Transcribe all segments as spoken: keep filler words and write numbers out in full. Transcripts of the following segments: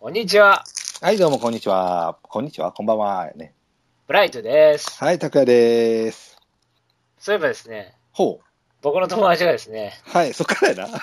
こんにちは。 はい、どうもこんにちは。こんにちは、こんばんは。ね。 ブライトです。 はい、拓也です。 そういえばですね、 ほう。 僕の友達がですね、 はい、そっからやな。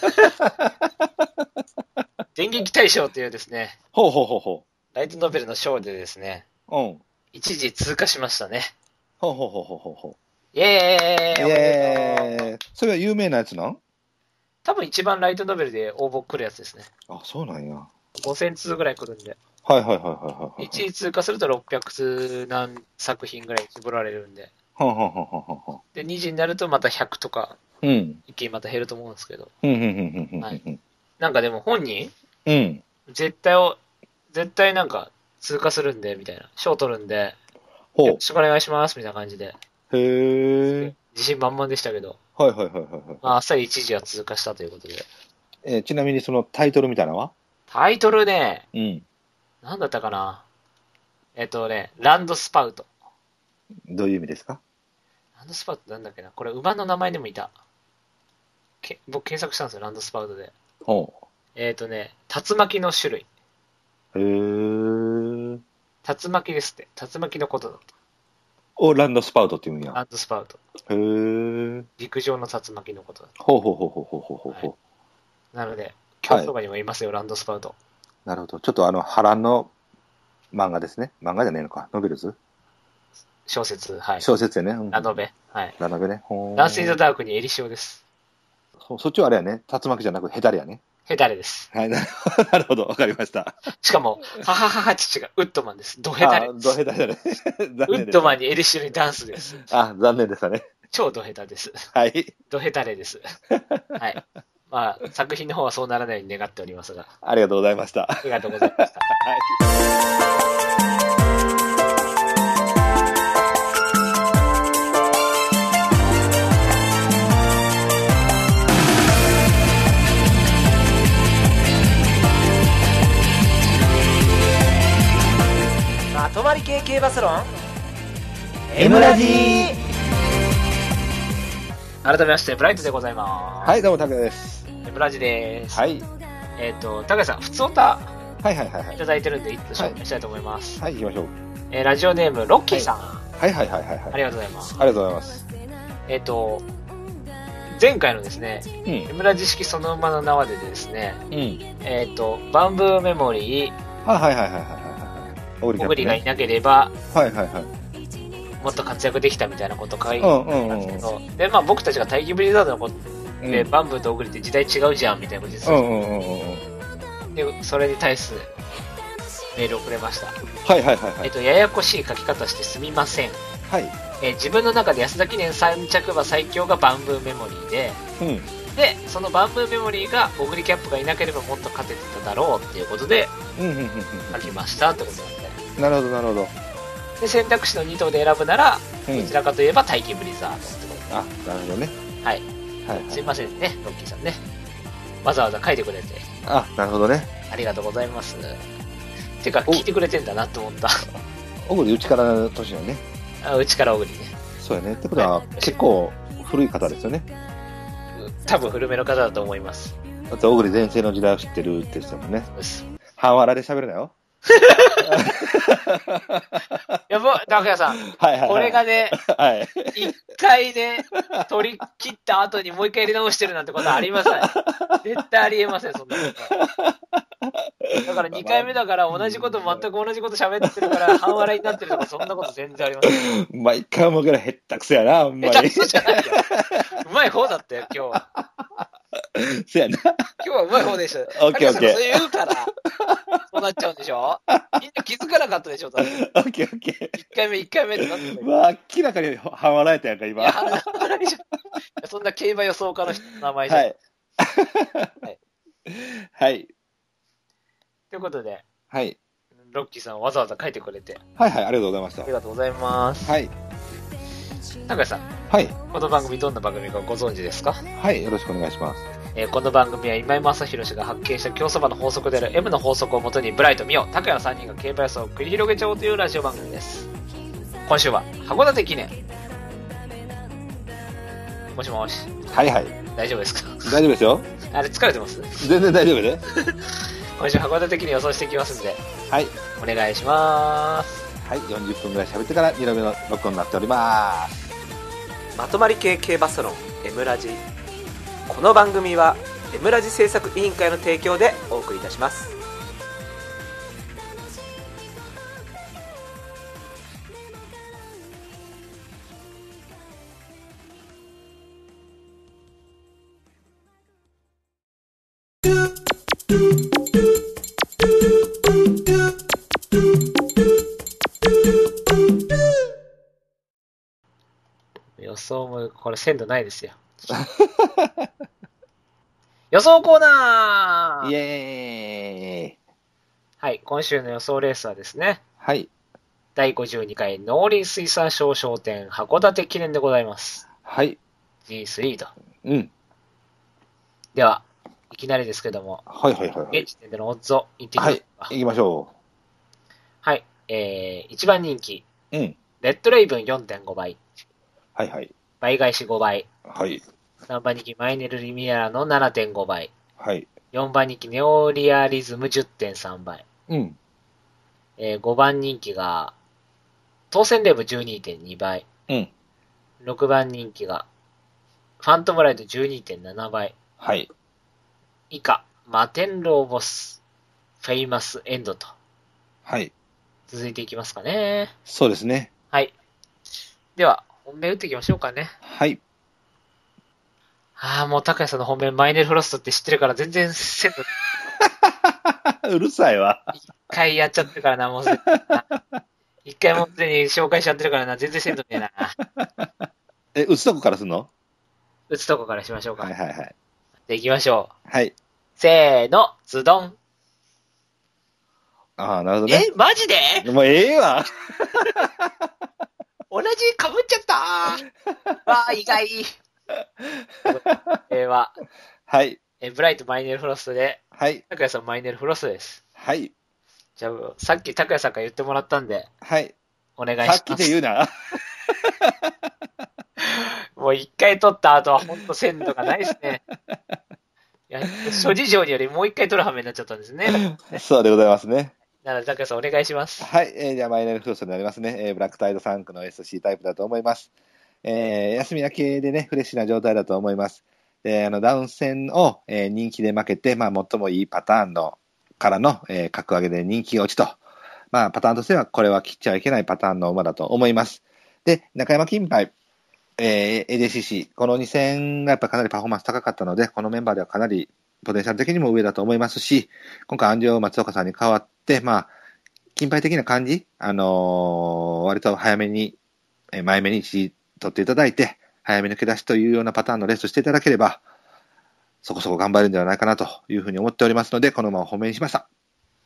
電撃大賞というですね、 ほうほうほうほライトノベルの賞でですね、 う。うん。 一時通過しましたね。 ほうほうほうほうほうほイエーイ。 う。イエーイ。それは有名なやつなん？ 多分一番ライトノベルで応募来るやつですね。 あ、そうなんや。 ごせんつうぐらい来るんで。 はいはいはいはいはい。 一時通過するとろっぴゃくつ何作品ぐらい絞られるんで。 はんはんはんはんはん。 で、にじになるとまたひゃくとか、 うん。 一気にまた減ると思うんですけど。 うん、うん、うん、うん。 はい。なんかでも本人うん。 絶対を、絶対なんか通過するんで、みたいな。賞取るんで、 ほう。 よろしくお願いします、みたいな感じで。 へー。 自信満々でしたけど、 はいはいはいはいはい。 まあ、あっさり一時は通過したということで。 えーちなみにそのタイトルみたいなのは？ タイトルね、 うん。 なんだったかな。えっとね、ランドスパウト。 どういう意味ですか？ ランドスパウトなんだっけな。これ馬の名前でもいた。け僕検索したんですよ、ランドスパウトで。 ほえっとね、竜巻の種類。 う。へー。 竜巻ですって。竜巻のことだった。 をランドスパウトって言うんや。 ランドスパウト。 へー。 陸上の竜巻のことだった。 ほうほうほうほうほうほうほう。 はいなので、競走馬にもいますよ、ランドスパウト。 なるほど。ちょっとあの、波乱の漫画ですね。漫画じゃねえのか。ノベルズ小説、はい。 小説やね。うん、 ラノベ、はい。 ラノベね。ほーダンスインザダークにエリシオです。 そそっちはあれやね。竜巻じゃなくヘタレやね。 ヘタレです。 はい、なるほど。なるほど。わかりました。 しかも、母母父がウッドマンです。ドヘタレあ、ドヘタレだね。 ウッドマンにエリシオにダンスです。 あ、残念でしたね。 超ドヘタです。 はい。 ドヘタレです。はい。まあ、作品の方はそうならないように願っておりますが。 ありがとうございました。 ありがとうございました。 はい。 まとまり系系バスロン M ラジ改めまして、ブライトでございます。 はい、どうも、拓也です。 M ラジです。 はい。 えっ、と、高橋さん、普通オタはいはいはいはいい。 ただいてるんで、一つ紹介したいと思います。 はい、行きましょう。 えーラジオネーム、ロッキーさん。 はいはいはいはいはい。 ありがとうございます。 ありがとうございます。 えっ、と、前回のですね、 うん。 M ラジ式その馬の縄でですね、 うん。 えっ、と、バンブーメモリー、 あ、はいはいはいはいはいはい。オグリキャップね小栗がいなければ、 はいはいはい。 もっと活躍できたみたいなことを書いてうんうたんうんん。 ですけど、で、まあ僕たちが大義ブリザードのことうんで、バンブーと小栗って時代違うじゃんみたいなことですよ。 うんうんうんうんうん。 で、それに対するメールをくれました。 はいはいはいはい。 えっと、ややこしい書き方してすみません。 はい。 えー自分の中で安田記念さん着馬最強がバンブーメモリーで、 うん。 で、そのバンブーメモリーが小栗キャップがいなければもっと勝ててただろうっていうことでうんうんうんうん書きましたってことなんで。 うん。なるほどなるほど。 で、選択肢のに頭で選ぶなら、 うんどちらかといえば大気ブリザードってことあ、なるほどね。 で。はい。 はいはい。 すいませんね、ロッキーさんね。わざわざ書いてくれて、 あ、なるほどね。 ありがとうございます。てか、聞いてくれてんだなって思った。 オグリうちからの年はね。 あうちから小栗ね。 そうやね。ってことは、結構古い方ですよね。 多分古めの方だと思います。 だって、オグリ全盛の時代を知ってるって言ってたもんね。 うっす半笑いで喋るなよ。 やば、高谷さん。 はいはい、はい。 これがね、 はい。 一回ね、取り切った後にもう一回入れ直してるなんてことはありません。絶対ありえません、そんなことは。だからにかいめだから同じこと、全く同じこと喋ってるから半笑いになってるとか、そんなこと全然ありません。 毎回思うからへったくそやな、ほんまに。 下手くそじゃないよ。うまい方だったよ、今日は。 そうやな。 今日はうまい方でした。 オッケーオッケー。 そう言うから、そうなっちゃうんでしょみんな気づかなかったでしょだってオッケーオッケー。 一回目、一回目ってなってたよ。 まあ、明らかに半笑えたやんか、今。 いや、半笑いじゃん。そんな競馬予想家の人の名前じゃん。 はい。 はい。 はい。 ということで、 はい。 ロッキーさんわざわざ書いてくれて、 はいはい、ありがとうございましたあり。がとうございます。 はい。 高橋さん、 はい。 この番組どんな番組かご存知ですか？ はい、よろしくお願いします。 えーこの番組は今井正弘氏が発見した競走馬の法則である M の法則をもとにブライト、ミオ、高谷のさんにんが競馬予想を繰り広げちゃおうというラジオ番組です。今週は函館記念。もしもし、 はいはい。 大丈夫ですか？ 大丈夫ですよ。 あれ疲れてます？ 全然大丈夫で。 今週函館的に予想していきますんで、 はい。 お願いします。 はい。よんじゅっぷんぐらい喋ってからにどめの録音になっております。 まとまり系系バスロン M ラジ。この番組は M ラジ制作委員会の提供でお送りいたします。 予想もこれ鮮度ないですよ。予想コーナー。 イエーイ。 はい、今週の予想レースはですね、 はい。 だいごじゅうにかい農林水産省商店函館記念でございます。 はい。 ジースリー と。 うん。 では、いきなりですけども、 はいはいはい、はい。 現時点でのオッズを言ってみましょうか。 はい、行きましょう。はい、えー、いちばん人気。 うん。 レッドレイブン よんてんご 倍。 はいはい。 倍返しごばい。 はい。 さんばん人気マイネルリミエラの ななてんご 倍。 はい。 よんばん人気ネオリアリズム じゅってんさん 倍。 うん。 えー、ごばん人気が、当選レーブ じゅうにてんに 倍。 うん。 ろくばん人気が、ファントムライト じゅうにてんなな 倍。 はい。 以下、マテンローボス、フェイマスエンドと。 はい。 続いていきますかね。 そうですね。 はい。では、本命打っていきましょうかね。 はい。 ああ、もう高谷さんの本命マイネルフロストって知ってるから全然鮮度うるさいわ。 一回やっちゃってるからな、もうすでに。一回もうすでに紹介しちゃってるからな、全然鮮度ねえな。 え、打つとこからすんの？ 打つとこからしましょうか。 はいはいはい。 で、行きましょう。 はい。 せーの、ズドン。 ああ、なるほどね。 え、マジで？ もうええわ。 同じ被っちゃったー。わあ、意外。えー、は、 はい。 えー、ブライトマイネルフロストで、 はい。 拓也さんマイネルフロストです。 はい。 じゃあ、さっき拓也さんから言ってもらったんで、 はい。 お願いします。 さっきで言うな。 もう一回取った後はほんと鮮度がないですね。いや、諸事情によりもう一回取る羽目になっちゃったんですね。 そうでございますね。 なので、拓也さんお願いします。 はい。えー、じゃあ、マイネルフロストになりますね。えー、ブラックタイドサンクの エスシー タイプだと思います。えー、休み明けでね、フレッシュな状態だと思います。で、あの、ダウン戦を、えー、人気で負けて、まあ、最もいいパターンの、からの、えー、格上げで人気落ちと。まあ、パターンとしては、これは切っちゃいけないパターンの馬だと思います。で、中山金杯、えー、エージェーシーシー、このに戦がやっぱかなりパフォーマンス高かったので、このメンバーではかなりポテンシャル的にも上だと思いますし、今回、安城松岡さんに代わって、まあ、金杯的な感じ、あのー、割と早めに、えー、前目に取っていただいて、早め抜け出しというようなパターンのレースしていただければ、そこそこ頑張るんではないかなというふうに思っておりますので、この馬を本命にしました。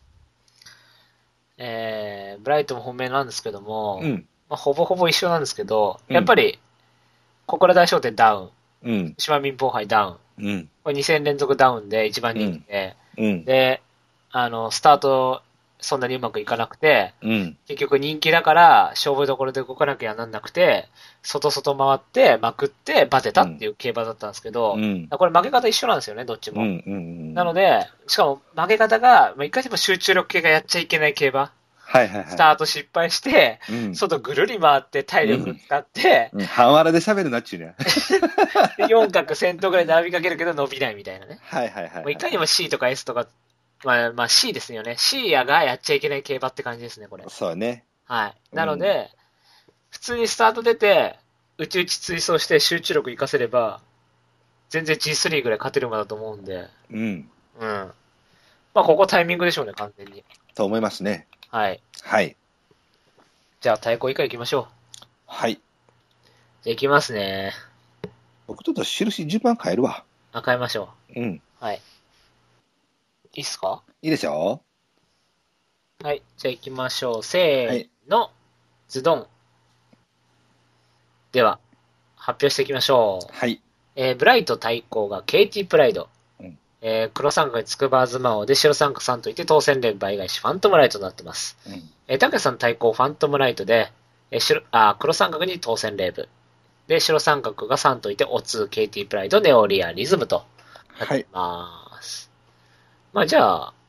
えー、ブライトも本命なんですけども、 うん。 まあ、ほぼほぼ一緒なんですけど、うん、やっぱり、小倉大商店ダウン、 うん。 島民放杯ダウン、 うん。 これに戦連続ダウンで一番人気で、 うん。 で、あの、スタート、そんなにうまくいかなくて、 うん、 結局人気だから勝負どころで動かなきゃなんなくて、外外回ってまくってバテたっていう競馬だったんですけど、うん、これ負け方一緒なんですよね、どっちも。 うんうんうん、 なので、しかも負け方が、いかにも集中力系がやっちゃいけない競馬。 はいはいはい。 スタート失敗して、うん、外ぐるり回って体力使って、 うんうん、半笑で喋るなっちゅうね。 よん角先頭ぐらい並びかけるけど伸びないみたいなね。 はいはいはい、はい。 もういかにも C とか エス とか、まあ、まあ C ですよね。C やがやっちゃいけない競馬って感じですね、これ。 そうね。 はい。なので、うん、普通にスタート出て、内々追走して集中力活かせれば、全然 ジースリー ぐらい勝てる馬だと思うんで。 うん。うん。 まあ、ここタイミングでしょうね、完全に。 と思いますね。 はい。 はい。 じゃあ、対抗以下行きましょう。 はい。 じゃあ、行きますね。 僕ちょっと印順番変えるわ。 あ、変えましょう。うん。 はい。いいっすか？ いいでしょう。はい。じゃあ行きましょう。せーの。はい、ズドン。では、発表していきましょう。 はい。 えー、ブライト対抗が ケーティー プライド。 うん、 えー、黒三角につくばあずま王で白三角さんといて当選連倍返しファントムライトとなってます。うん、えー、タケさん対抗ファントムライトで、えー、白あ黒三角に当選レーブ。で、白三角がさんといてオツー、ケーティー プライド、ネオリアリズムとなっています。はい、まあじゃあ、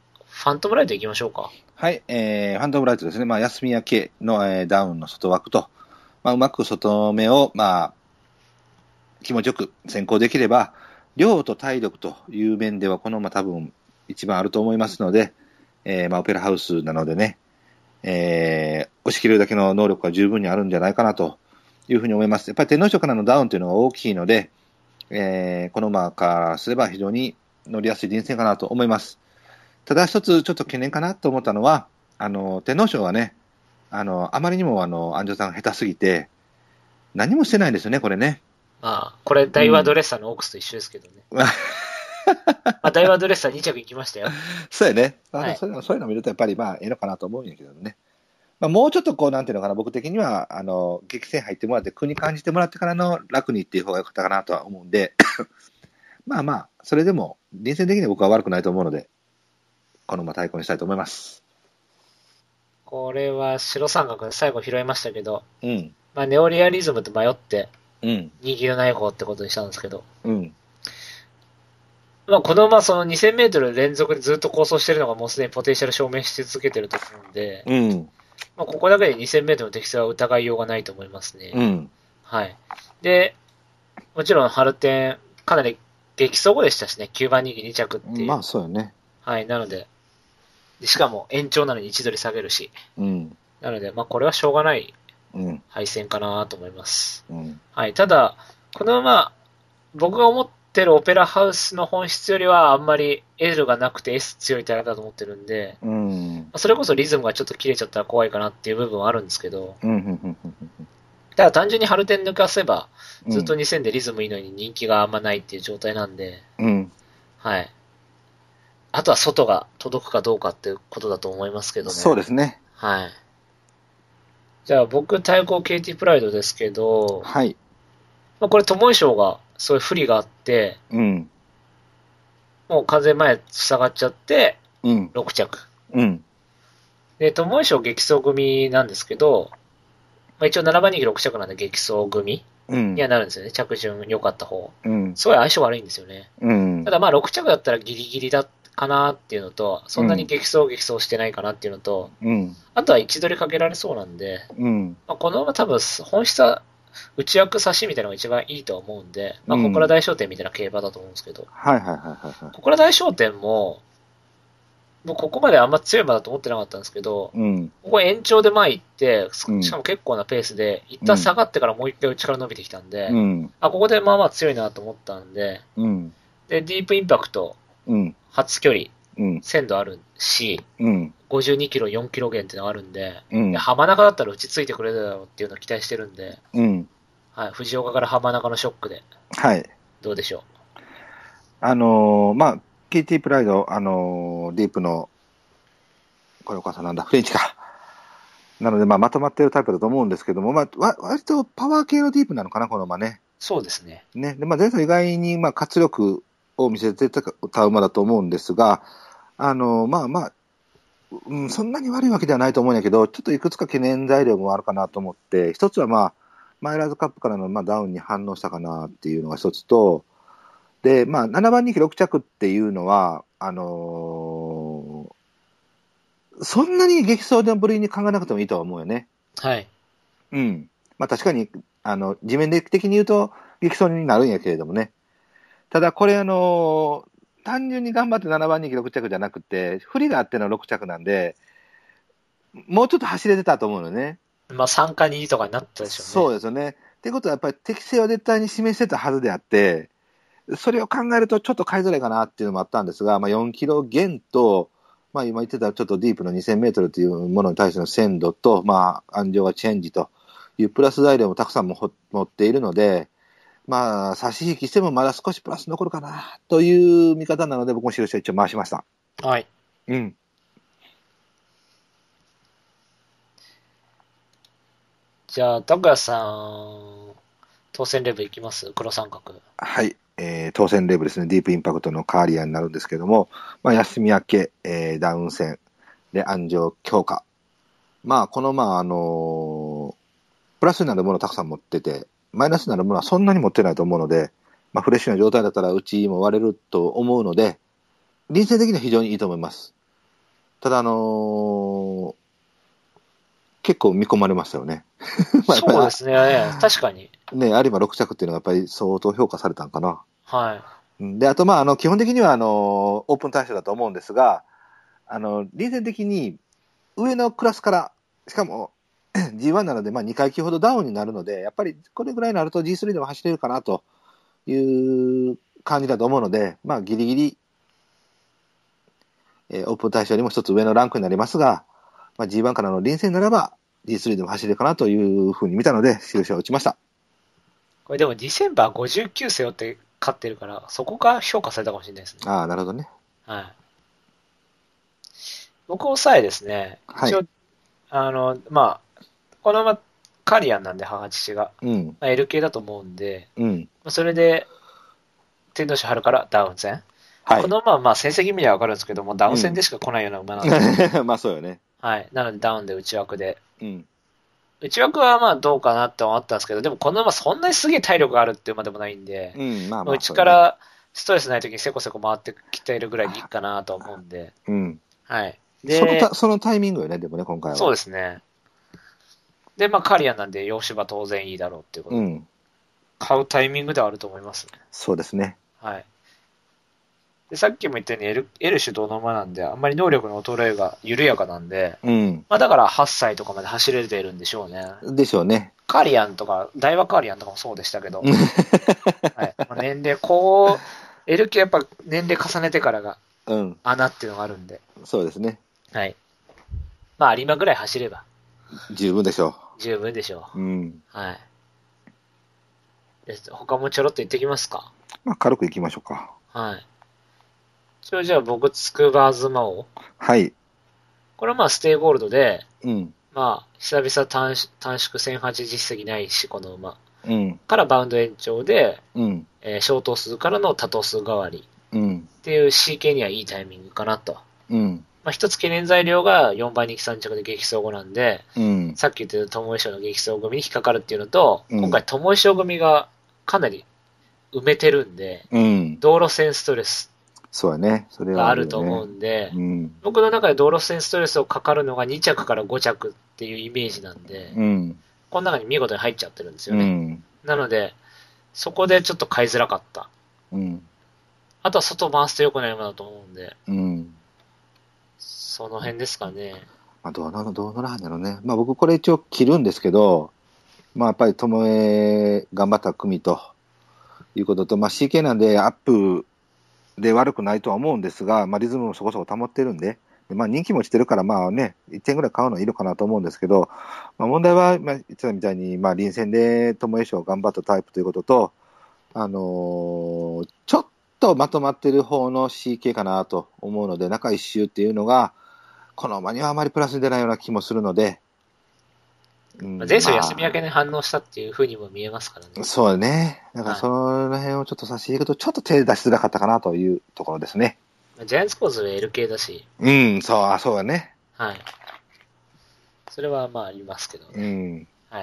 ファントムライト行きましょうか。 はい、えー、ファントムライトですね。まあ、休み明けの、えー、ダウンの外枠と、まあ、うまく外目を、まあ、気持ちよく先行できれば、量と体力という面では、この馬多分一番あると思いますので、えー、まあ、オペラハウスなのでね、えー、押し切れるだけの能力が十分にあるんじゃないかなというふうに思います。やっぱり天皇賞からのダウンというのが大きいので、えー、この馬からすれば非常に乗りやすい臨戦かなと思います。ただ一つちょっと懸念かなと思ったのは、あの、天皇賞はね、あの、あまりにもあの、安城さんが下手すぎて、何もしてないんですよね、これね。 まあ、これ、ダイワードレッサーのオークスと一緒ですけどね。うん、まあ、ダイワードレッサーに着行きましたよ。 そうやね。まあ、 はい、 そういうの、そういうの見るとやっぱりまあ、ええのかなと思うんやけどね。まあ、もうちょっとこう、なんていうのかな、僕的には、あの、激戦入ってもらって、苦に感じてもらってからの楽にっていう方が良かったかなとは思うんで、まあまあ、それでも、臨戦的には僕は悪くないと思うので、この馬対抗にしたいと思います。 これは白三角で最後拾いましたけど、 うん。 まあ、ネオリアリズムと迷って、 うん。 人気のない方ってことにしたんですけど、 うん。 まあ、この馬そのにせんメートル連続でずっと構想してるのがもうすでにポテンシャル証明し続けてると思うんで、 うん。 まあ、ここだけでにせんメートルの適性は疑いようがないと思いますね。 うん。 はい。で、もちろん、ハルテン、かなり激走後でしたしね、きゅうばん人気に着っていう。 まあ、そうよね。 はい、なので、でしかも延長なのに位置取り下げるし、 うん。 なので、まあ、これはしょうがないうん。 敗戦かなと思います。 うん。 はい、ただ、この馬、僕が思ってるオペラハウスの本質よりは、あんまり L がなくて S 強いタイプだと思ってるんで、 うん。 それこそリズムがちょっと切れちゃったら怖いかなっていう部分はあるんですけど、 うん。うん。 ただ単純にハルテン抜かせば、ずっとに戦でリズムいいのに人気があんまないっていう状態なんで、 うん。 はい。あとは外が届くかどうかっていうことだと思いますけどね。 そうですね。 はい。じゃあ僕、対抗 ケーティー プライドですけど、 はい。 まあ、これ、友井賞が、そういう不利があって、 うん。 もう完全前塞がっちゃって、 うん。 ろく着。 うん。 で、友井賞激走組なんですけど、まあ、一応ななばん人気ろく着なんで激走組うん。 にはなるんですよね。着順良かった方。 うん。 すごい相性悪いんですよね。 うん。 ただまあろく着だったらギリギリだかなっていうのと、そんなに激走激走してないかなっていうのと、 うん。 あとは位置取りかけられそうなんで、 うん。 まあ、このまま多分本質は内枠差しみたいなのが一番いいと思うんで、まあ、小倉大商店みたいな競馬だと思うんですけど、 はいはいはいはいはい。 小倉大商店も、もうここまであんま強い馬だと思ってなかったんですけど、 うん。 ここ延長で前行って、 うんしかも結構なペースで、一旦下がってからもう一回内から伸びてきたんで、 うん。 あ、ここでまあまあ強いなと思ったんで、 うん。 で、ディープインパクト、 うん。 初距離、 うん。 鮮度あるし、 うん。 ごじゅうにキロ、よんキロ減っていうのがあるんで、 うんで浜中だったら打ちついてくれるだろうっていうのを期待してるんで、 うん。 はい、藤岡から浜中のショックで、 はい。 どうでしょあのー、まあ、ケーティー プライド、あのー、ディープの、これお母さんなんだ、フレンチか。なので、まあ、まとまっているタイプだと思うんですけども、まあ、わ割とパワー系のディープなのかな、この馬ね。 う。そうですね。 ね。で、まあ、前走意外に、まあ、活力を見せてた馬だと思うんですが、あのー、まあまあ、うん、そんなに悪いわけではないと思うんやけど、ちょっといくつか懸念材料もあるかなと思って、一つはまあ、マイラーズカップからのまあダウンに反応したかなっていうのが一つと、で、まあ、ななばん人気ろく着っていうのは、あのー、そんなに激走の部類に考えなくてもいいとは思うよね。 はい。 うん。まあ確かに、あの、地面的に言うと激走になるんやけれどもね。ただこれあのー、単純に頑張ってななばん人気ろく着じゃなくて、不利があってのろく着なんで、もうちょっと走れてたと思うのね。 まあさんかにとかになったでしょうね。 そうですよね。っていうことはやっぱり適性は絶対に示してたはずであって、それを考えるとちょっと買いづらいかなっていうのもあったんですが、まあ、よんキロ減と、まあ、今言ってたちょっとディープのにせんメートルというものに対しての鮮度と、まあ、安城がチェンジというプラス材料もたくさんも持っているので、まあ、差し引きしてもまだ少しプラス残るかなという見方なので、僕も印を一応回しました。 はい。 うん。 じゃあ、拓也さん、当選レブいきます黒三角。 はい。えー、当選レブですね。ディープインパクトのカーリアになるんですけども、まあ、休み明け、えー、ダウン戦で安城強化。まあ、この、まあ、あのー、プラスになるものをたくさん持ってて、マイナスになるものはそんなに持ってないと思うので、まあ、フレッシュな状態だったらうちも割れると思うので、臨戦的には非常にいいと思います。 ただ、あのー、結構見込まれましたよね。 そうですね、確かに。 ね、有馬ろく着っていうのがやっぱり相当評価されたんかな。 はい。 で、あと、まあ、あの、基本的には、あの、オープン対象だと思うんですが、あの、臨戦的に上のクラスから、しかも ジーワン なので、まあ、にかいきほどダウンになるので、やっぱりこれぐらいになると ジースリー でも走れるかなという感じだと思うので、まあ、ギリギリ、えー、オープン対象よりも一つ上のランクになりますが、まあ、ジーワン からの臨戦ならば ジースリー でも走れるかなというふうに見たので、印を打ちました。 これでもディセンバーごじゅうきゅう背負って勝ってるから、そこが評価されたかもしれないですね。 ああ、なるほどね。 はい。僕抑えですね。 はい。 一応、あの、まあ、このままカリアンなんで母父が。 うん。 まあ、エル 系だと思うんで、 うん。 それで、天童市春からダウン戦。 はい。 この馬はまあ成績見りゃわかるんですけども、ダウン戦でしか来ないような馬なんで。 うん、まあそうよね。 はい。なのでダウンで内枠で。 うん。 内枠はまあどうかなって思ったんですけど、でもこの馬そんなにすげえ体力があるっていう馬でもないんで、 うん、まあまあ、 内からストレスない時にせこせこ回ってきているぐらいでいいかなと思うんで。 うん。 はい。 で、そので、 た、そのタイミングよね、でもね、今回は。 そうですね。で、まあカリアンなんで洋芝当然いいだろうっていうことで、うん、買うタイミングではあると思いますね。 そうですね。 はい。で、さっきも言ったように L, L 主導の馬なんで、あんまり能力の衰えが緩やかなんで、 うん。 まあだからはっさいとかまで走れているんでしょうね。 でしょうね。 カリアンとか、大和カリアンとかもそうでしたけど、はい、まあ、年齢、こう、L 級やっぱ年齢重ねてからが、穴っていうのがあるんで、 うん。そうですね。 はい。まあ有馬ぐらい走れば。 十分でしょう。十分でしょう。うん。 はい。で、他もちょろっと言ってきますか。 まあ軽くいきましょうか。 はい。一応じゃあ僕、つくばずまを。 はい。 これはまあステイゴールドで、 うん。 まあ、久々短短縮せんはち実績ないし、この馬。 うん。 からバウンド延長で、 うん。 えー、小頭数からの多頭数代わり。 うん。 っていう シーケー にはいいタイミングかなと。 うん。 まあ一つ懸念材料がよんばいにきさん着で激走後なんで、 うん。 さっき言ってた友井賞の激走組に引っかかるっていうのと、 うん、 今回友井賞組がかなり埋めてるんで、 うん、 道路線ストレス。 そうやね。それがあると思うんで、 うん、 僕の中で道路線ストレスをかかるのがに着からご着っていうイメージなんで、 うん、 この中に見事に入っちゃってるんですよね。 うん、 なので、そこでちょっと買いづらかった。 うん、 あとは外回すと良くない馬だと思うんで、 うん、 その辺ですかね。 まあ、どうなの、どうならんやろね。まあ僕これ一応切るんですけど、まあやっぱり友江頑張った組ということと、まあ シーケー なんでアップで悪くないとは思うんですが、まあ、リズムもそこそこ保ってるんで、でまあ、人気も落ちてるから、まあね、いってんぐらい買うのはいるかなと思うんですけど、まあ、問題は、まあ、言ってたみたいに、まあ、臨戦で友江賞を頑張ったタイプということと、あのー、ちょっとまとまってる方の シーケー かなと思うので、中一周っていうのが、この馬にはあまりプラスに出ないような気もするので、 うん、前走休み明けに反応したっていう風にも見えますからね。 そうね。だからその辺をちょっと差し入れると、ちょっと手出しづらかったかなというところですね。 ジャイアンツコーズは エル 系だし。 うん、そう、あ、そうだね。 はい。それはまあありますけどね。 うん。 はい。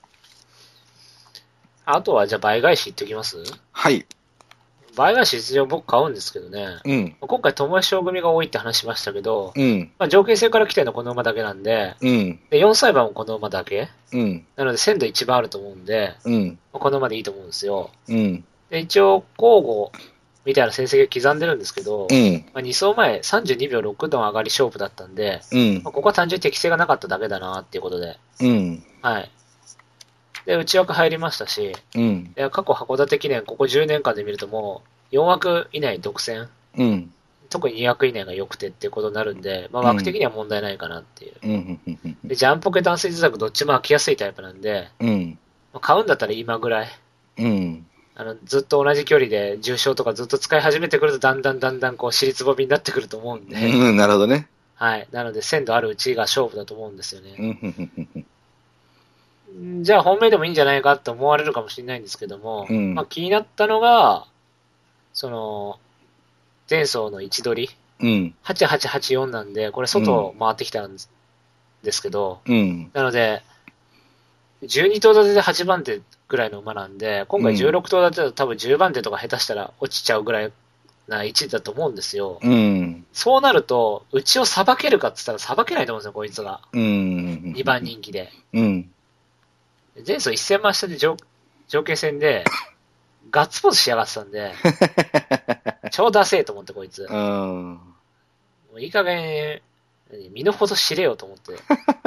あとはじゃあ倍返し言っておきます？ はい。 倍返し一応僕買うんですけどね。 うん。 今回友達賞組が多いって話しましたけど、 うん。 まあ条件性から来てるのはこの馬だけなんで、 うん。 で、よんさい馬もこの馬だけ。 うん。 なので鮮度一番あると思うんで、 うん。 この馬でいいと思うんですよ。 うん。 で、一応交互みたいな成績を刻んでるんですけど、 うん。 まあ、に走前さんじゅうにびょうろくど上がり勝負だったんで、 うん。 まあ、ここは単純に適性がなかっただけだなっていうことで、 うん。 はい。で、内枠入りましたし、 うん。 で過去函館記念、ここじゅうねんかんで見るともう、よん枠以内独占。 うん。 特にに枠以内が良くてっていうことになるんで、まあ、枠的には問題ないかなっていう。 うん。 で、ジャンポケ断水自作どっちも飽きやすいタイプなんで、 うん。 まあ、買うんだったら今ぐらい。 うん。 あの、ずっと同じ距離で重賞とかずっと使い始めてくるとだんだんだんだんこう尻つぼみになってくると思うんで。 うん、なるほどね。 はい。なので鮮度あるうちが勝負だと思うんですよね。 うん。 じゃあ本命でもいいんじゃないかって思われるかもしれないんですけども、 うん、 まあ気になったのが、その、前走の位置取り。 うん。 はちはちはちよんなんで、これ外を回ってきたんですけど、 うん。 なので、じゅうに頭立てではちばん手ぐらいの馬なんで、今回じゅうろく頭立てだと多分じゅうばん手とか下手したら落ちちゃうぐらいな位置だと思うんですよ。 うん。 そうなると、うちをさばけるかって言ったらさばけないと思うんですよ、こいつが。 うん。 にばん人気で。 うん。 前走せんまん下で条条件戦で、ガッツポーズしやがってたんで、超ダセーと思ってこいつ。 うん。 もういい加減、身の程知れよと思って。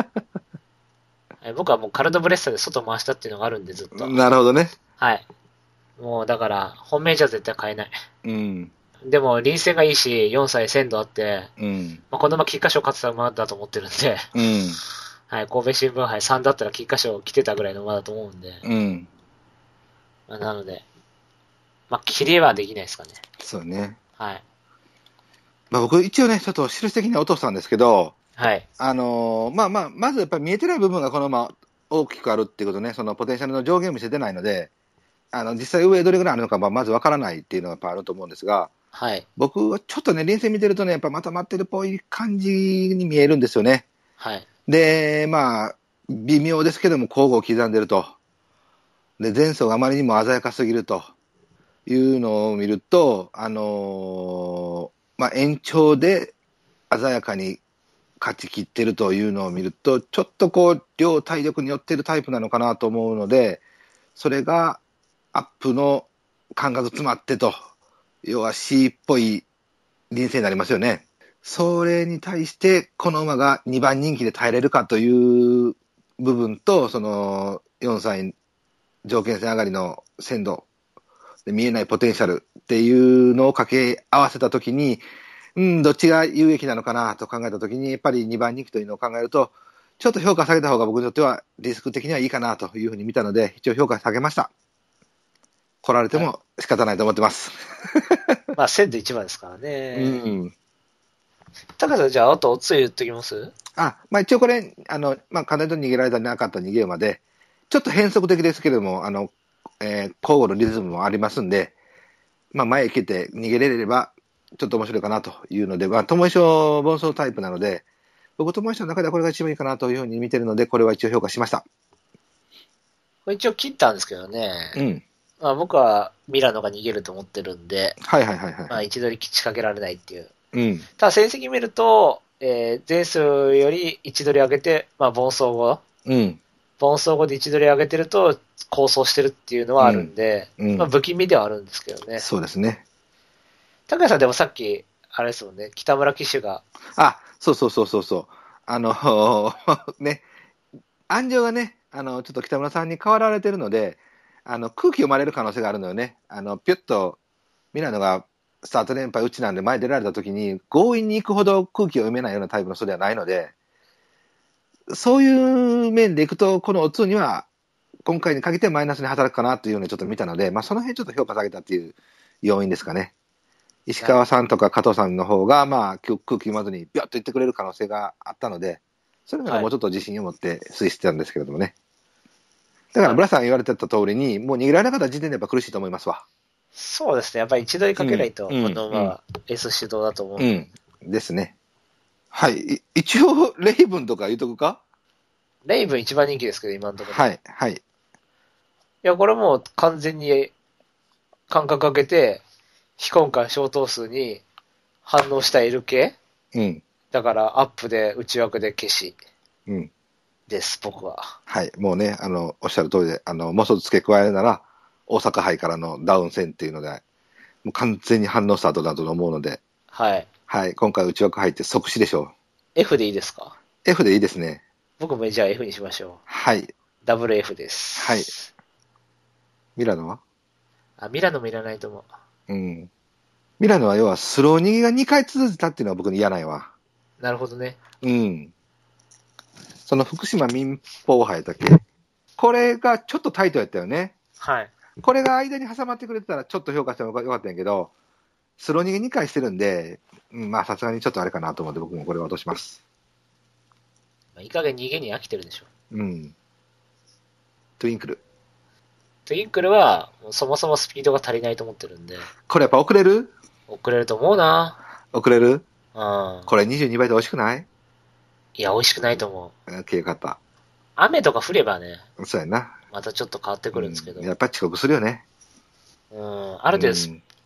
僕はもうカルドブレッサで外回したっていうのがあるんで、ずっと。 なるほどね。 はい。もうだから、本命じゃ絶対買えない。 うん。 でも、臨戦がいいし、よんさい鮮度あって、 うん。 まあ、このまま菊花賞勝ってた馬だと思ってるんで、 うん。 はい、神戸新聞杯さんだったら菊花賞来てたぐらいの馬だと思うんで、 うん。 まあ、なので、まあ、切れはできないですかね。 そうね。 はい。 まあ僕一応ね、ちょっと印的には落としたんですけど、 はい。 あのーまあまあ、まずやっぱり見えてない部分がこのまま大きくあるっていうことね、そのポテンシャルの上限を見せてないので、あの、実際上どれぐらいあるのか、まあまずわからないっていうのがやっぱあると思うんですが、 はい。 僕はちょっとね、臨戦見てるとね、やっぱまとまってるっぽい感じに見えるんですよね。 はい。 で、まあ、微妙ですけども、交互を刻んでると。で、前走があまりにも鮮やかすぎるというのを見ると、あのーまあ、延長で鮮やかに勝ち切ってるというのを見ると、ちょっとこう、両体力によってるタイプなのかなと思うので、それがアップの感覚詰まってと、要は C っぽい臨戦になりますよね。それに対して、この馬がにばん人気で耐えれるかという部分と、そのよんさい条件戦上がりの鮮度で見えないポテンシャルっていうのを掛け合わせたときに、うん、どっちが有益なのかなと考えたときに、やっぱりにばん人気というのを考えると、ちょっと評価下げた方が僕にとってはリスク的にはいいかなというふうに見たので、一応評価下げました。来られても仕方ないと思ってます。 まあ、鮮度一番ですからね。 うん。 高橋さん、じゃあ、あとおつゆ言っときます？ あ、まあ一応これ、あの、まあ、金と逃げられたなかった逃げ馬で、ちょっと変則的ですけれども、あの、えー、交互のリズムもありますんで、まあ前へ来て逃げれれば、ちょっと面白いかなというので、まあ、友井賞盆走タイプなので、僕、友井賞の中ではこれが一番いいかなというふうに見てるので、これは一応評価しました。 これ一応切ったんですけどね。 うん。 まあ僕はミラノが逃げると思ってるんで、 はいはいはいはい。 まあ一度に仕掛けられないっていう。 うん。 ただ成績見ると、えー、前走より位置取り上げて、まあ盆走後、 うん。 盆走後で位置取り上げてると、構想してるっていうのはあるんで、 うんうん、 まあ不気味ではあるんですけどね。 そうですね。 高橋さんでもさっき、あれですもんね、北村騎手が。 あ、そうそうそうそうそう。あの、ね、安城がね、あの、ちょっと北村さんに変わられてるので、あの、空気読まれる可能性があるのよね。あの、ぴゅっと、ミラノがスタート連敗うちなんで前出られた時に、強引に行くほど空気を読めないようなタイプの人ではないので、そういう面でいくと、このオツには、今回にかけてマイナスに働くかなというのをちょっと見たので、まあ、その辺ちょっと評価下げたっていう要因ですかね。石川さんとか加藤さんの方が、まあ、空気読まずにビョッと言ってくれる可能性があったので、そういうのがもうちょっと自信を持って推してたんですけれどもね。だから、ブラさん言われてた通りに、もう逃げられなかった時点でやっぱ苦しいと思いますわ。 そうですね。やっぱり一度にかけないと、 うんこの馬は S 主導だと思う。 うん。ですね。はい。一応、レイブンとか言うとくか？ レイブン一番人気ですけど、今のところ。 はい、はい。 いや、これもう完全に間隔空けて、非根幹小頭数に反応した L 系。 うん。 だからアップで内枠で消し。 うん。 です、僕は。 はい。もうね、あの、おっしゃる通りで、あの、もう一つ付け加えるなら、大阪杯からのダウン戦っていうので、もう完全に反応スタートだと思うので、 はい。 はい。今回内枠入って即死でしょう。 F でいいですか？ F でいいですね。 僕もじゃあ F にしましょう。 はい。 ダブル F です。 はい。ミラノは？ あ、ミラノもいらないと思う。 うん。ミラノは要はスロー逃げがにかい続いたっていうのは僕に嫌ないわ。 なるほどね。 うん。その福島民放杯だっけ？これがちょっとタイトやったよね。 はい。 これが間に挟まってくれてたらちょっと評価してもよかったんやけど、スロー逃げにかいしてるんで、うん、まあさすがにちょっとあれかなと思って僕もこれは落とします。 いい加減逃げに飽きてるでしょ。 うん。トゥインクル。 トゥインクルは、そもそもスピードが足りないと思ってるんで。 これやっぱ遅れる？ 遅れると思うな。 遅れる？ うん。 これにじゅうにばいで美味しくない？ いや、美味しくないと思う。 うん、よかった。 雨とか降ればね、 そうやな。 またちょっと変わってくるんですけど。 うん、やっぱり遅刻するよね。 うん。ある程度、 うん、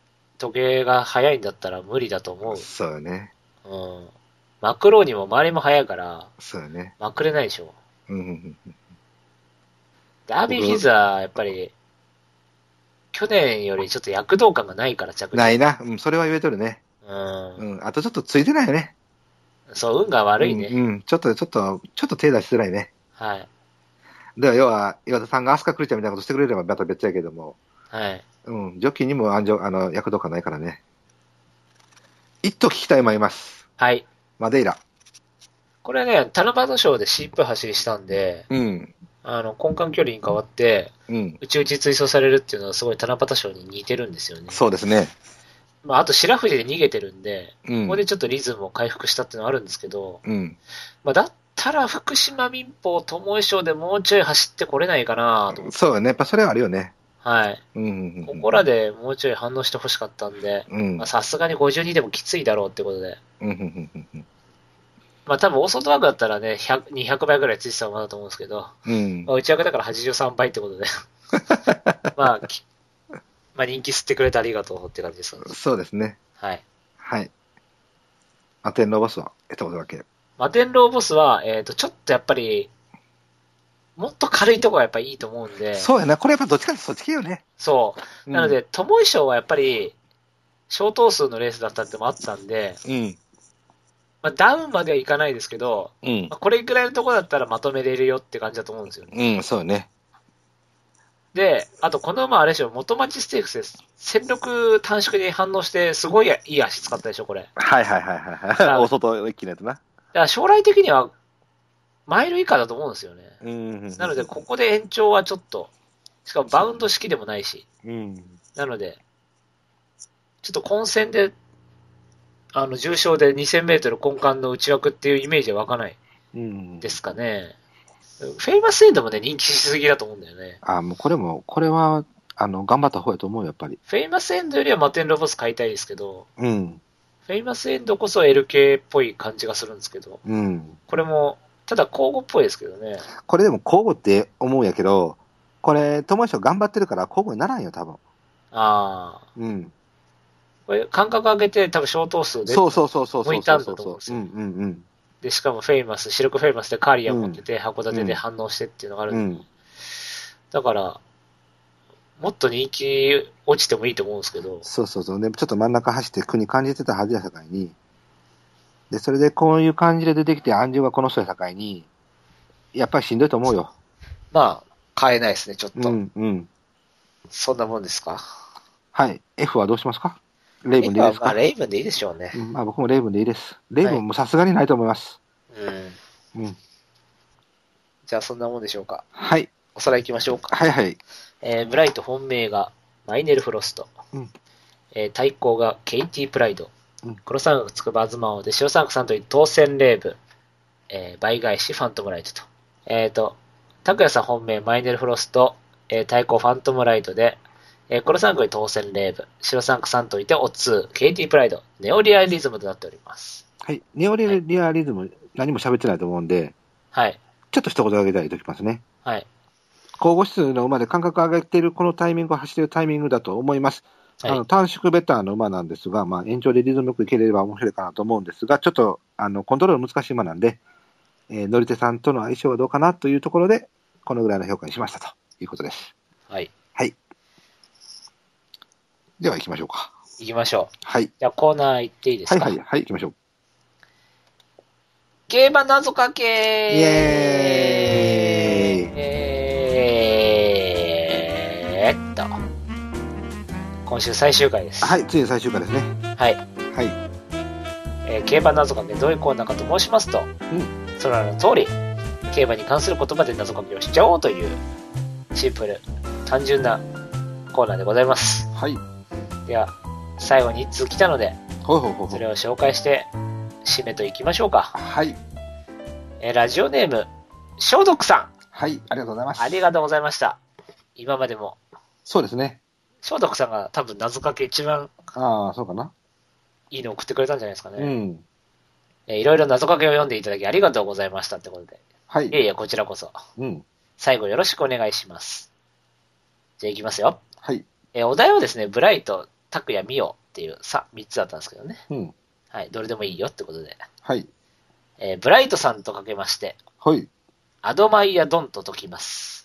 時計が速いんだったら無理だと思う。 そうよね。 うん。マクローニも周りも速いから、 そうよね。 まくれないでしょ。 うんうんうんうん。 ダービー・フィズは、やっぱり、去年よりちょっと躍動感がないから、着地。 ないな。うん、それは言えとるね。 うん。 うん。あとちょっとついてないよね。 そう、運が悪いね。 うん、うん。ちょっと、ちょっと、ちょっと手出しづらいね。 はい。 では、要は、岩田さんがアスカクリちゃんみたいなことしてくれればまた別やけども。 はい。 うん。ジョッキーにも安城、あの、躍動感ないからね。一頭聞きたいもあります。 はい。 マデイラ。 これね、タナバド賞でシープ走りしたんで、 うん。 あの、根幹距離に変わって、 うん。 内々追走されるっていうのはすごいタナバタ賞に似てるんですよね。 そうですね。 まあ、あと白富士で逃げてるんで、 うん。 ここでちょっとリズムを回復したっていうのはあるんですけど、 うん。 まあ、だったら福島民放友井賞でもうちょい走ってこれないかなと思って。 そうよね。やっぱそれはあるよね。 はい。 うんうんうん。 ここらでもうちょい反応してほしかったんで、 うん。 まあさすがにごじゅうにでもきついだろうってことで。 うんうんうんうんうん。 まあ多分オーソドワークだったらね、ひゃく、にひゃくばいぐらいついてたものだと思うんですけど、 うん。 まあ、内枠だからはちじゅうさんばいってことで。まあ、きまあ人気吸ってくれてありがとうって感じですかね。 そうですね。 はい。 はい。アテンローボスは、えっと、だけ。 マテンローボスは、えっ、と、ちょっとやっぱり、もっと軽いところがやっぱりいいと思うんで。 そうやな。これやっぱどっちかってそっち系よね。 そう。なので、 うん、 友井賞はやっぱり、小頭数のレースだったってのもあったんで、 うん。 まあ、ダウンまではいかないですけど、 うん。 まあ、これぐらいのところだったらまとめれるよって感じだと思うんですよね。 うん、そうよね。 で、あとこの馬あれでしょ、元町ステークスです。戦力短縮で反応して、すごいいい足使ったでしょ、これ。 はいはいはいはいはい。お外一気のやつな。 だから将来的には、マイル以下だと思うんですよね。 うん。 なので、ここで延長はちょっと、しかもバウンド式でもないし。 うん。 なので、ちょっと混戦で、あの、重賞でにせんメートル根幹の内枠っていうイメージは湧かないですかね。うん、フェイマスエンドもね、人気しすぎだと思うんだよね。 あ、もうこれも、これは、あの、頑張った方やと思うよ、やっぱり。 フェイマスエンドよりはマテンロボス買いたいですけど、 うん。 フェイマスエンドこそ エルケー っぽい感じがするんですけど、 うん。 これも、ただ交互っぽいですけどね。 これでも交互って思うんやけど、これ、友達頑張ってるから交互にならんよ、多分。 ああ。 うん。 これ、間隔上げて多分小頭数で。 そうそうそうそうそうそう。 向いたんだと思うんですよ。 うんうんうん。 で、しかもフェイマス、シルクフェイマスでカーリア持ってて、函館で反応してっていうのがあるんで、うん、だから、もっと人気落ちてもいいと思うんですけど。 そうそうそう。で、ちょっと真ん中走って国感じてたはずやさかいに。で、それでこういう感じで出てきて、安住がこの人やさかいに、やっぱりしんどいと思うよ。 まあ、変えないですね、ちょっと。 うんうん。 そんなもんですか。 はい。F はどうしますか？レイブンでいいですか？ まあ、レイブンでいいでしょうね。 うん、まあ僕もレイブンでいいです。レイブンもさすがにないと思います。 はい、うん。 うん。 じゃあそんなもんでしょうか。 はい。 おさらい行きましょうか。 はいはい。 えー、ブライト本命がマイネルフロスト。うん。えー、対抗がケイティプライド。うん。黒三角つくば東王で白三角さんとい当選レーブ。えー、倍返しファントムライトと。えっ、ー、と、拓也さん本命マイネルフロスト。えー、対抗ファントムライトで、えー、黒三角に当選レーブ。白三角さんといてオツー。ケイティプライド。ネオリアリズムとなっております。 はい。ネオリアリズム、はい、何も喋ってないと思うんで。 はい。 ちょっと一言だけ言っておきますね。 はい。 交互指数の馬で間隔を上げているこのタイミングを走っているタイミングだと思います。はい、あの短縮ベターの馬なんですが、まあ、延長でリズムよくいければ面白いかなと思うんですが、ちょっとあのコントロール難しい馬なんで、えー、乗り手さんとの相性はどうかなというところで、このぐらいの評価にしましたということです。 はい。 はい。では行きましょうか。 行きましょう。 はい。 じゃあコーナー行っていいですか？ はいはいはい、行きましょう。 競馬謎かけーイエーイえーっと、今週最終回です。 はい、ついに最終回ですね。 はい。 はい。 えー、競馬謎かけどういうコーナーかと申しますと、うん、その名の通り、競馬に関する言葉で謎かけをしちゃおうという、シンプル、単純なコーナーでございます。 はい。 では、最後にいっ通来たので、 ほうほうほうほう、 それを紹介して、締めといきましょうか。 はい。 えー、ラジオネーム、消毒さん。 はい、ありがとうございます。 ありがとうございました。今までも。 そうですね。 消毒さんが多分謎かけ一番、 ああ、そうかな。 いいの送ってくれたんじゃないですかね。 うん。 えー、いろいろ謎かけを読んでいただきありがとうございましたってことで。 はい。 いやいや、こちらこそ。 うん。 最後よろしくお願いします。じゃあいきますよ。 はい。 えー、お題はですね、ブライト、拓也美代っていうさ、みっつだったんですけどね。 うん。 はい。どれでもいいよってことで。 はい。 えーブライトさんとかけまして、 はい。 アドマイヤドンと解きます。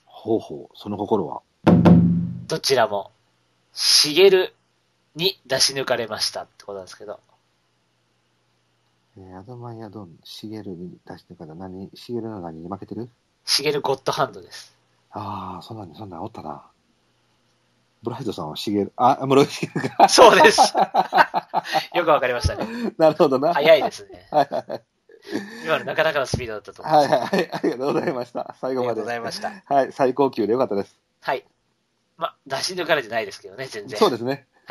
ほうほう。その心は。 どちらも、シゲルに出し抜かれましたってことなんですけど。 えー、アドマイヤドン、シゲルに出してから何、シゲルの何に負けてる？ シゲルゴッドハンドです。 ああ、そんなん、そんなんおったな。ブライトさんはシゲル、あ、室井シゲルか。 そうです。よくわかりましたね。 なるほどな。 早いですね。 はいはいはい。 今のなかなかのスピードだったと思います。 はいはいはい。ありがとうございました。最後まで。 ありがとうございました。 はい。最高級でよかったです。 はい。ま、出し抜かれてないですけどね、全然。 そうですね。 はい。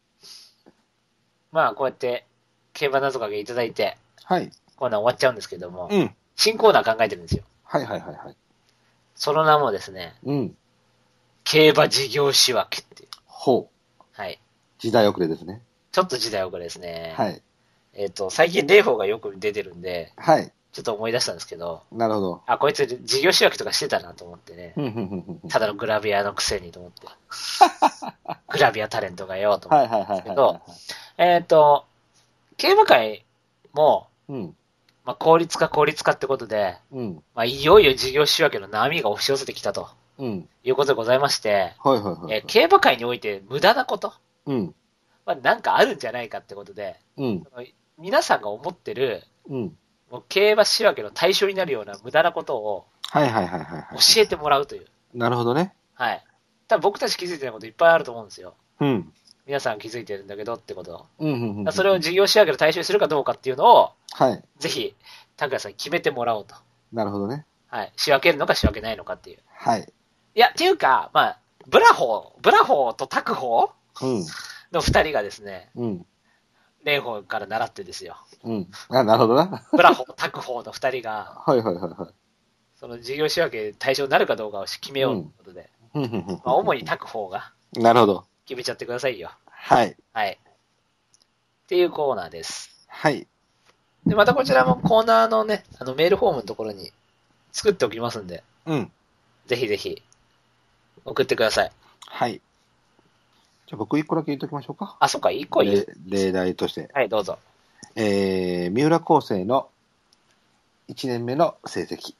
まあ、こうやって、競馬謎かけいただいて、 はい。 コーナー終わっちゃうんですけども、 うん。 新コーナー考えてるんですよ。 はいはいはいはい。 その名もですね、 うん。 競馬事業仕分けっていう。 ほう。 はい。 時代遅れですね。 ちょっと時代遅れですね。 はい。 えっ、と、最近レイフォーがよく出てるんで、 はい。 ちょっと思い出したんですけど、 なるほど。 あ、こいつ事業仕分けとかしてたなと思ってね。 ふんふんふんふんふん。 ただのグラビアのくせにと思って。グラビアタレントがよと思って。 はいはいはいはいはい。 えっ、と、競馬界も、 うん。 まあ、効率化効率化ってことで、 うん。 まあ、いよいよ事業仕分けの波が押し寄せてきたとうん。 いうことでございまして、 はいはいはいはい。 えー競馬界において無駄なことうん。 はなんかあるんじゃないかってことで、 うん。 その皆さんが思ってる、 うん。 もう競馬仕分けの対象になるような無駄なことをはいはいはいはいはい。 教えてもらうという。 なるほどね。 はい。多分僕たち気づいてないこといっぱいあると思うんですよ。 うん。 皆さん気づいてるんだけどってこと。 うんうんうん。 それを事業仕分けの対象にするかどうかっていうのを、 はい。 ぜひ、拓也さんに決めてもらおうと。 なるほどね。 はい。仕分けるのか仕分けないのかっていう。 はい。 いや、っていうか、まあ、ブラホー、ブラホーとタクホーうん。 の二人がですね、 うん。 蓮舫から習ってですよ。 うん。あ、なるほどな。 ブラホー、タクホーの二人が、 はいはいはいはい。 その事業仕分け対象になるかどうかを決めようということで、 うんうんうんうん。 まあ、主にタクホーがなるほど。 決めちゃってくださいよ。 はい。 はい。っていうコーナーです。 はい。 で、またこちらもコーナーのね、あのメールフォームのところに作っておきますんで、 うん。 ぜひぜひ送ってください。 はい。じゃあ僕一個だけ言っときましょうか。 あ、そっか、一個言う。 例例題として。 はい、どうぞ。 えー、三浦高生のいちねんめの成績。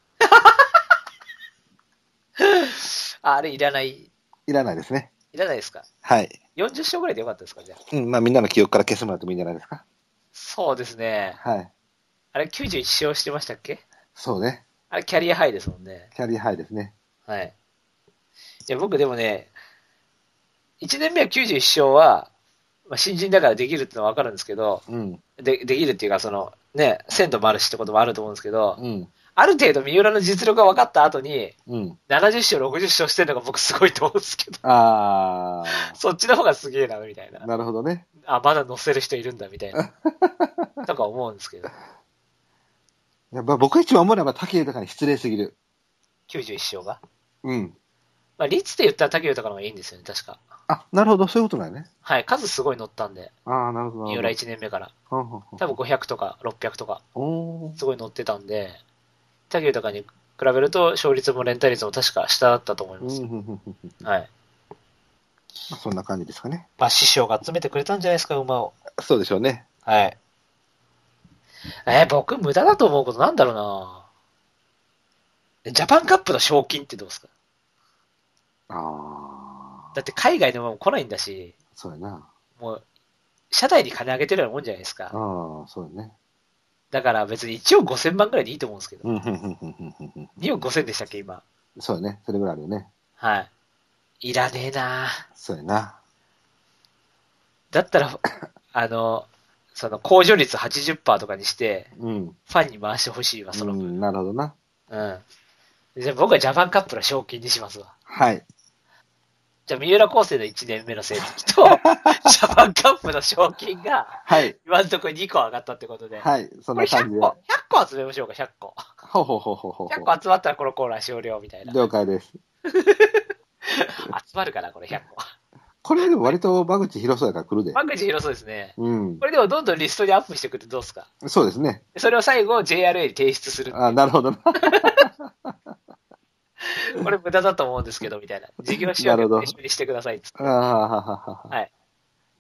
あ、あれいらない、 いらないですね。 いらないですか？ はい。 よんじゅっ勝ぐらいでよかったですか？じゃあ。 うん、まあみんなの記憶から消してもらってもいいんじゃないですか。 そうですね。 はい。 あれきゅうじゅういち勝してましたっけ？ そうね。 あれキャリアハイですもんね。 キャリアハイですね。 はい。いや、僕でもね、いちねんめはきゅうじゅういち勝は、まあ、新人だからできるってのはわかるんですけど、 うん。 で、できるっていうか、その、ね、鮮度もあるしってこともあると思うんですけど、 うん。 ある程度三浦の実力が分かった後に、 うん。 ななじゅっ勝、ろくじゅっ勝してるのが僕すごいと思うんですけど、 あそっちの方がすげえな、みたいなー。。なるほどね。 あ、まだ乗せる人いるんだ、みたいな。とか思うんですけど、 やっぱ僕が一番思うのは竹豊に失礼すぎる。 きゅうじゅういち勝が。 うん。 まあ、率で言ったら竹豊の方がいいんですよね、確か。 あ、なるほど。そういうことだよね。 はい、数すごい乗ったんで、 あー、なるほど。 三浦いちねんめから。 ほんほんほん多分ごひゃくとかろっぴゃくとか、 おー。 すごい乗ってたんで、竹豊に比べると勝率も連帯率も確か下だったと思います。 うんふんふんふんふん。 はい。 まあそんな感じですかね。 まあ、師匠が集めてくれたんじゃないですか、馬を。 そうでしょうね。 はい。えー僕、無駄だと思うことなんだろうな。ジャパンカップの賞金ってどうですか？ あー。 だって海外の馬も来ないんだし、 そうやな。 もう、社内に金あげてるようなもんじゃないですか。 あー、そうやね。 だから別にいちおくごせんまんぐらいでいいと思うんですけど。 うんふんふんふんふんふんふん。 におくごせんでしたっけ、今。 そうやね。それぐらいあるよね。 はい。いらねえな。 そうやな。 だったら、あの、その、控除率 はちじゅっパーセント とかにして、 うん。 ファンに回してほしいわ、その分。 うん、なるほどな。 うん。じゃあ僕はジャパンカップの賞金にしますわ。 はい。 じゃあ三浦康生のいちねんめの成績と、ジャパンカップの賞金が、 はい。 今のところにこ上がったってことで。 はい。そんこれ100 な感じで。 個、ひゃっこ集めましょうか、ひゃっこ。 ほうほうほうほうほう。 ひゃっこ集まったらこのコーナー終了みたいな。集了解です。 まるかな、これひゃっこ。 これでも割と間口広そうやから来るで。 間口広そうですね。 うんこ。れでもどんどんリストにアップしていくってどうですか？ そうですね。 それを最後 ジェイアールエー に提出する。 あ、なるほどな。 これ無駄だと思うんですけど、みたいな。事業仕分けと一緒にしてくださいっつって。 ああ、はははは。 はい。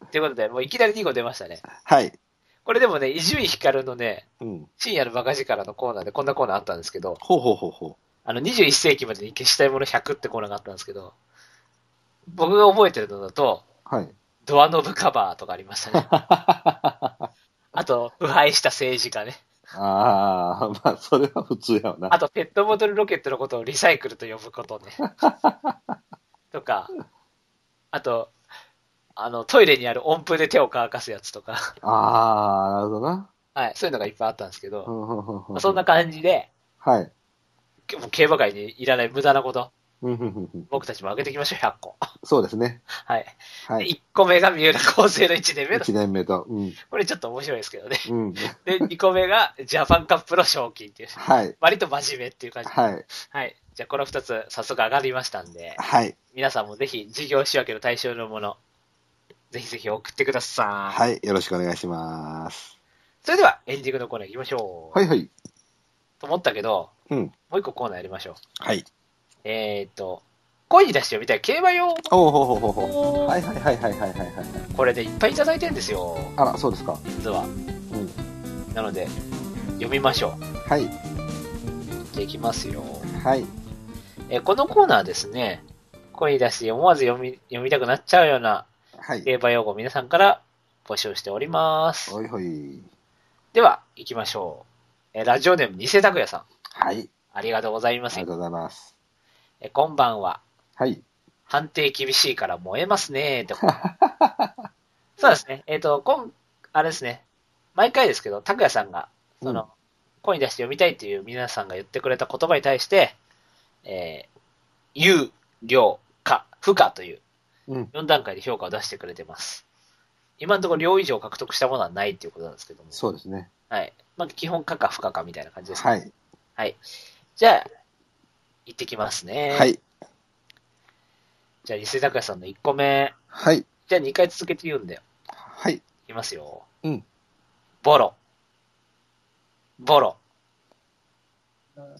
ということで、もういきなりにこ出ましたね。 はい。 これでもね、伊集院光のね、 うん。 深夜のバカ力のコーナーでこんなコーナーあったんですけど、 ほうほうほうほあの、にじゅういっ世紀までに消したいものひゃくってコーナーがあったんですけど、僕が覚えてるのだと、 う。はい。 ドアノブカバーとかありましたね。あと、腐敗した政治家ね。 ああ、まあ、それは普通やわな。 あと、ペットボトルロケットのことをリサイクルと呼ぶことね。とか、あと、あの、トイレにある音符で手を乾かすやつとか、 ああ、なるほどな。 はい、そういうのがいっぱいあったんですけど、 うんうんうんうんまあそんな感じで、 はい。 もう競馬界にいらない無駄なこと、 うんうんうんうん僕たちも上げていきましょう、ひゃっこ。 そうですね。 はい。 はい。 でいっこめが三浦厚生のいちねんめの一、年目と。うん。 これちょっと面白いですけどね。 うん。 で、にこめがジャパンカップの賞金っていう、 はい。 割と真面目っていう感じ。 はい。 はい。じゃあこのふたつ早速上がりましたんで、 はい。 皆さんもぜひ事業仕分けの対象のもの、ぜひぜひ送ってください。 はい。よろしくお願いします。 それではエンディングのコーナー行きましょう。 はいはい。 と思ったけど、 うん。 もう一個コーナーやりましょう。 はい。 えーっと、声に出して読みたい競馬用。 おうほうほうほうほう。はいはいはいはいはいはいはい。 これでいっぱいいただいてるんですよ。 あら、そうですか。 実は。 うん。 なので、読みましょう。 はい。 じゃあいきますよ。 はい。 えーこのコーナーですね、声に出して思わず読み、読みたくなっちゃうようなはい。 競馬用語を皆さんから募集しております。 おいほい。 では、行きましょう。えーラジオネーム、偽拓也さん。 はい。 ありがとうございます。 ありがとうございます。 えーこんばんは。 はい。 判定厳しいから燃えますねーと。そうですね。えっ、と、今、あれですね。毎回ですけど、拓也さんが、その、 うん声に出して読みたいっていう皆さんが言ってくれた言葉に対して、えー、有、量、か、不可といううん。 よん段階で評価を出してくれてます。今のところ量以上獲得したものはないっていうことなんですけども。 そうですね。 はい。まあ、基本可か不可かみたいな感じですね。 はい。 はい。じゃあ、行ってきますね。 はい。 じゃあ、リセ拓也さんのいっこめ。 はい。 じゃあにかい続けて言うんだよ。 はい。 いきますよ。 うん。 ボロ。ボロ。 うー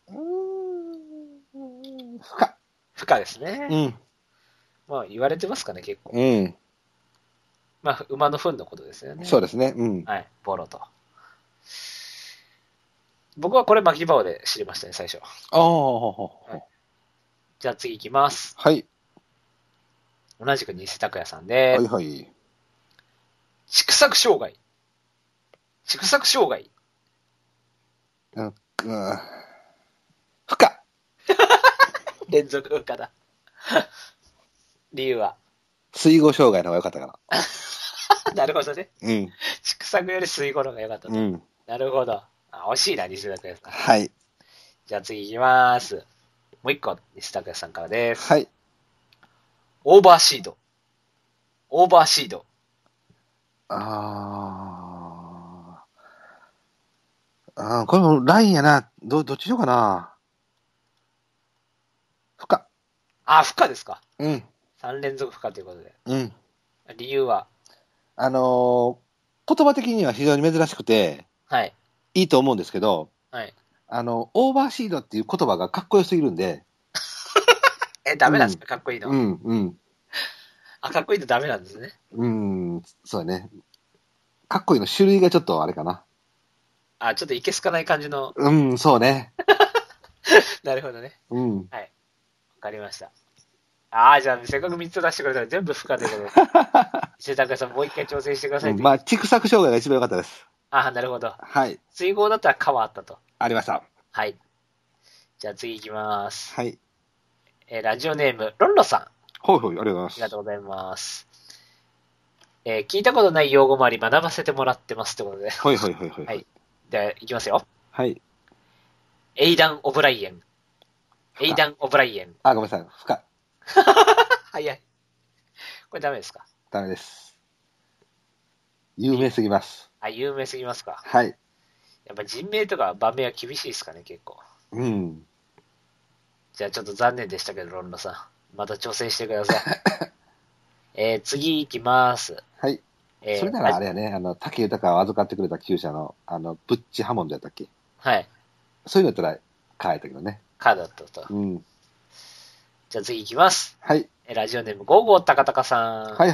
ん。ふか。 不可ですね。 うん。 まあ、言われてますかね、結構。 うん。 まあ、馬の糞のことですよね。 そうですね。うん。 はい、ボロと。僕はこれ巻き場で知りましたね、最初。 ああ、ほうほうほう。 じゃあ次行きます。 はい。 同じく西拓也さんで、 はいはい。 畜作障害。畜作障害。 うん。うんふか。 連続不可だ。理由は。 水後障害の方が良かったかなるほどね。 な。うん。 畜作より水語の方が良かったと。 うん。 なるほど。あ、惜しいな、西拓也さん。 はい。 じゃあ次行きます。もう一個、西拓也さんからです。 はい。 オーバーシード。オーバーシード。 あー。あー、これもラインやな。ど、どっちしようかな。ふか。 あ、不可ですか。 うん。 さん連続不可ということで。 うん。 理由は。 あのー、言葉的には非常に珍しくて、 はい。 いいと思うんですけど、 はい。 あの、オーバーシードっていう言葉がかっこよすぎるんで、 え、ダメなんですか、かっこいいの。 うん、うん、 あ、かっこいいとダメなんですね。 うん、そうだね。かっこいいの種類がちょっとあれかな。 あ、ちょっといけすかない感じの。 うん、そうね。 なるほどね。 うん。 わかりました。ああ、じゃあ、せっかくみっつ出してくれたら全部不可ということで。伊勢高さん、もう一回挑戦してくださいって。 うんまあ、畜作障害が一番良かったです。 ああ、なるほど。 はい。 水合だったら川あったと。 ありました。 はい。じゃあ次行きます。 はい。 えーラジオネーム、ロンロさん。あほいほい、ありがとうございます。 りがとうございます。えー聞いたことない用語もあり学ばせてもらってますってことで。 ほいほいほいほい。 はい。では、行きますよ。 はい。 エイダン・オブライエン。エイダン・オブライエン。 あ、ごめんなさい。不可。 早い。これダメですか？ ダメです。有名すぎます。 あ、有名すぎますか？ はい。 やっぱ人名とか場名は厳しいですかね、結構。 うん。 じゃあちょっと残念でしたけど、ロンロさん。また挑戦してください。えー、次行きます。 はい。 えー、 それならあれやね、あの、竹豊を預かってくれた厩舎の、あの、ブッチハモンドやったっけ？ はい。 そういうのやったら、変えたけどね。 カードだったと。 うん。 じゃあ次行きます。 はい。 えーラジオネーム、ゴーゴータカタカさん。 はいはい。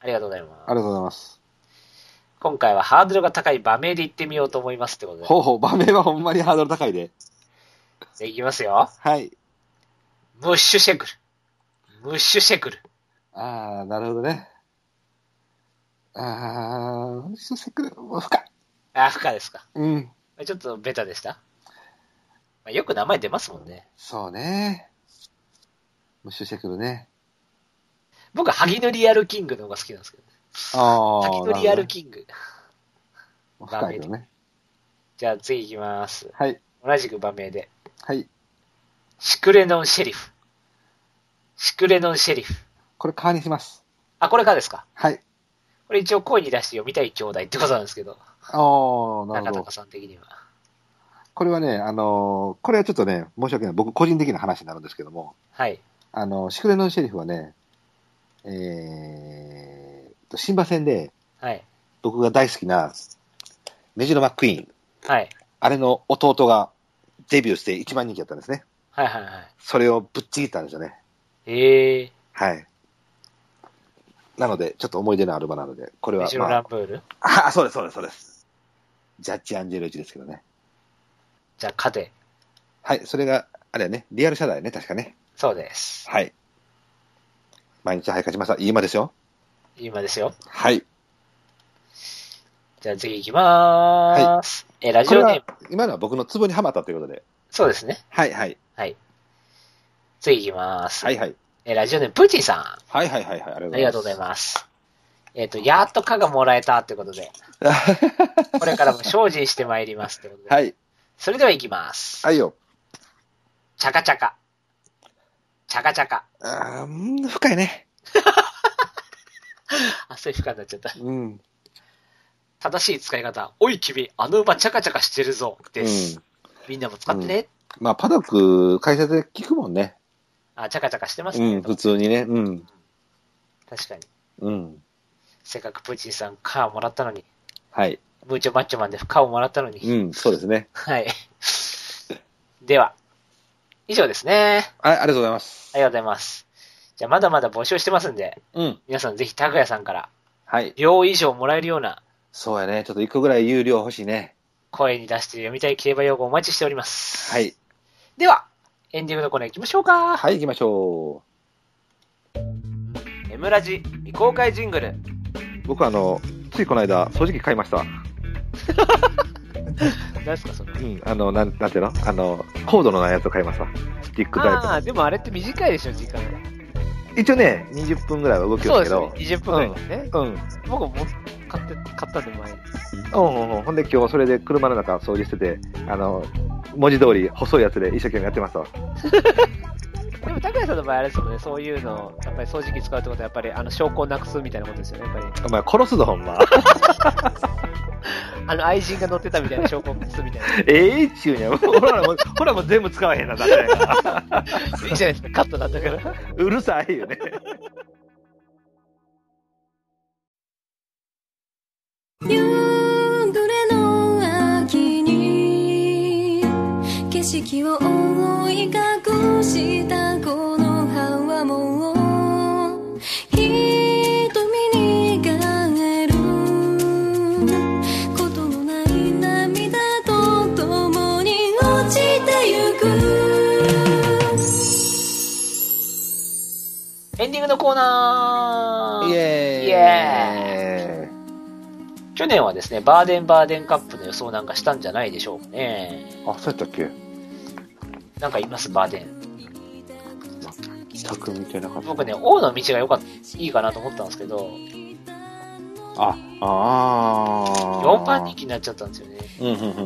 ありがとうございます。 ありがとうございます。 今回はハードルが高い場名で行ってみようと思いますってことで。 ほうほう、場名はほんまにハードル高いで。 じゃあ行きますよ。 はい。 ムッシュシェクル。ムッシュシェクル。 ああ、なるほどね。ああ、ムッシュシェクル、もう深い。 あ、深いですか。 うん。 ちょっとベタでした。まあ、よく名前出ますもんね。 そうね。ムッシュシェクルね。 僕はハギのリアルキングの方が好きなんですけどね。 ああ。 ハギのリアルキング。 深いよね。 じゃあ次行きます。 はい。 同じく場名で。 はい。 シクレノンシェリフ。シクレノンシェリフ。 これ、カーにします。 あ、これかですか。 はい。 これ一応声に出して読みたい兄弟ってことなんですけど。 ああ、なるほど。 中高さん的には。 これはね、あのー、これはちょっとね、申し訳ない。僕個人的な話になるんですけども。 はい。 あの、シクレノンシェリフはね、えーと、新馬戦で、 はい。 僕が大好きな、メジロ・マックイーン。 はい。 あれの弟がデビューして一番人気だったんですね。 はいはいはい。 それをぶっちぎったんですよね。 へえー。 はい。なので、ちょっと思い出のある馬なので、これは、 メジロランブール、 まあ、あ、そうです、そうです、そうです。ジャッジ・アンジェロイチですけどね。 じゃあ、勝て。 はい、それが、あれやね、リアル社代ね、確かね。 そうです。 はい。毎日はい、勝ちました。いい馬ですよ。 いい馬ですよ。 はい。 じゃあ次行きまーす。はい、え、ラジオネーム。 今のは僕のツボにはまったということで。 そうですね。 はい、はい。 はい。次行きまーす。 はい、はい。 え、ラジオネーム、プーチンさん。 はい、はい、はい、はい。ありがとうございます。えっと、やっと蚊がもらえたってことで。これからも精進してまいりますってことで。 はい。 それでは行きます。 はいよ。 チャカチャカ。チャカチャカ。 あー、深いね。 あ、そういう深くなっちゃった。 うん。 正しい使い方。おい君、あの馬チャカチャカしてるぞ。です。うん、みんなも使ってね。 うん、まあ、パドック、解説で聞くもんね。 あ、チャカチャカしてますね。 うん、普通にね。うん。 確かに。 うん。 せっかくプーチンさん、カーもらったのに。 はい。 ムーチョマッチョマンでカーをもらったのに。 うん、そうですね。 はい。では、以上ですね。 はい、ありがとうございます。 ありがとうございます。じゃあ、まだまだ募集してますんで、 うん。 皆さんぜひ、拓也さんから、 はい。 両以上もらえるような、 そうやね。ちょっと一個ぐらい有料欲しいね。 声に出して読みたい競馬用語お待ちしております。 はい。 では、エンディングのコーナー行きましょうか。 はい、行きましょう。エムラジ未公開ジングル。 僕はあの、ついこの間、掃除機買いました。 何ですか、それ。 うん、あの、なん、なんていうのあの、コードのないやつを買いました。スティックタイプ。 ああ、でもあれって短いでしょ、時間。 一応ね、にじゅっぷんぐらいは動きますけど。 そうですね、にじゅっぷんぐらいですね。 うん。うん、 僕も買って、買ったんで前に。 うんうんうん。ほんで今日それで車の中掃除してて、あの、文字通り細いやつで一生懸命やってますわ。 でも、拓也さんの場合あれですもんね、そういうの、やっぱり掃除機使うってことは、やっぱり、あの、証拠をなくすみたいなことですよね、やっぱり。 お前殺すぞ、ほんま。 あの、愛人が乗ってたみたいな証拠をなくすみたいな。 ええっちゅうにゃ。ほらもう、ほらもう全部使わへんな、だって。 いいじゃないですか、カットなんだから。 うるさいよね。 夕暮れの秋に景色を覆い隠したこの葉はもう瞳に帰ることのない涙と共に落ちてゆく。 エンディングのコーナー。 イエーイ。 イエーイ。去年はですね、バーデンバーデンカップの予想なんかしたんじゃないでしょうかね。 あ、そうやったっけ？ なんかいます、バーデン。 全く見てなかった。 僕ね、王の道が良かった、いいかなと思ったんですけど、 あ、あー。 よんばん人気になっちゃったんですよね。 うん、うん、うん、うん。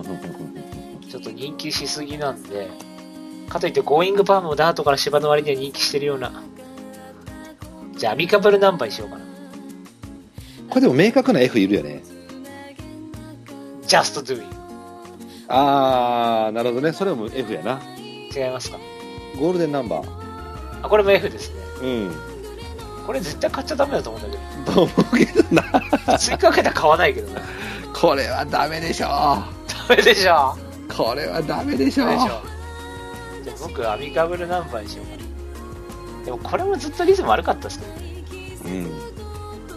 ちょっと人気しすぎなんで、かといってゴーイングパームをダートから芝の割には人気してるような。じゃあ、アミカブルナンバーにしようかな。 これでも明確な F いるよね。 Just Do It。 あー、なるほどね。それも F やな。 違いますか？ ゴールデンナンバー。 あ、これも F ですね。 うん。 これ絶対買っちゃダメだと思うんだけど。と思うけどな。 追加かけたら買わないけどね。 これはダメでしょ。 ダメでしょ。 これはダメでしょ。 ダメでしょ。じゃあ僕、アミカブルナンバーにしようかな。でもこれもずっとリズム悪かったですけどね。 うん。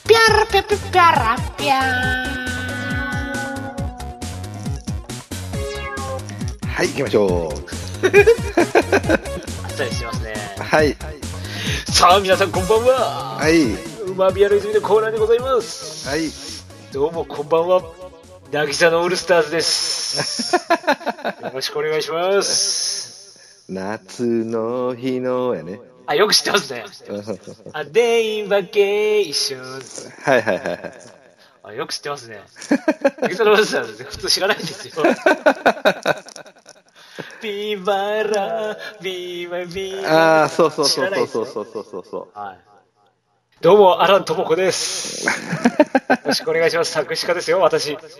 ピャラピャピャピャラピャはい、行きましょう。 あっさりしてますね。 はい。 さあ、皆さんこんばんは。 はい。 うまビアの泉のコーナーでございます。 はい。 どうもこんばんは。なぎさのオールスターズです。よろしくお願いします。 夏の日のやね。 あ、よく知ってますね。あ、デインバケーション。 はいはいはいはい。 あ、よく知ってますね。なぎさのオールスターズ普通知らないんですよ。ビバラ、ビバビバ。 ああ、そうそうそうそうそうそうそうそう。 はい。どうも、アランともこです。よろしくお願いします。作詞家ですよ、私。 はい。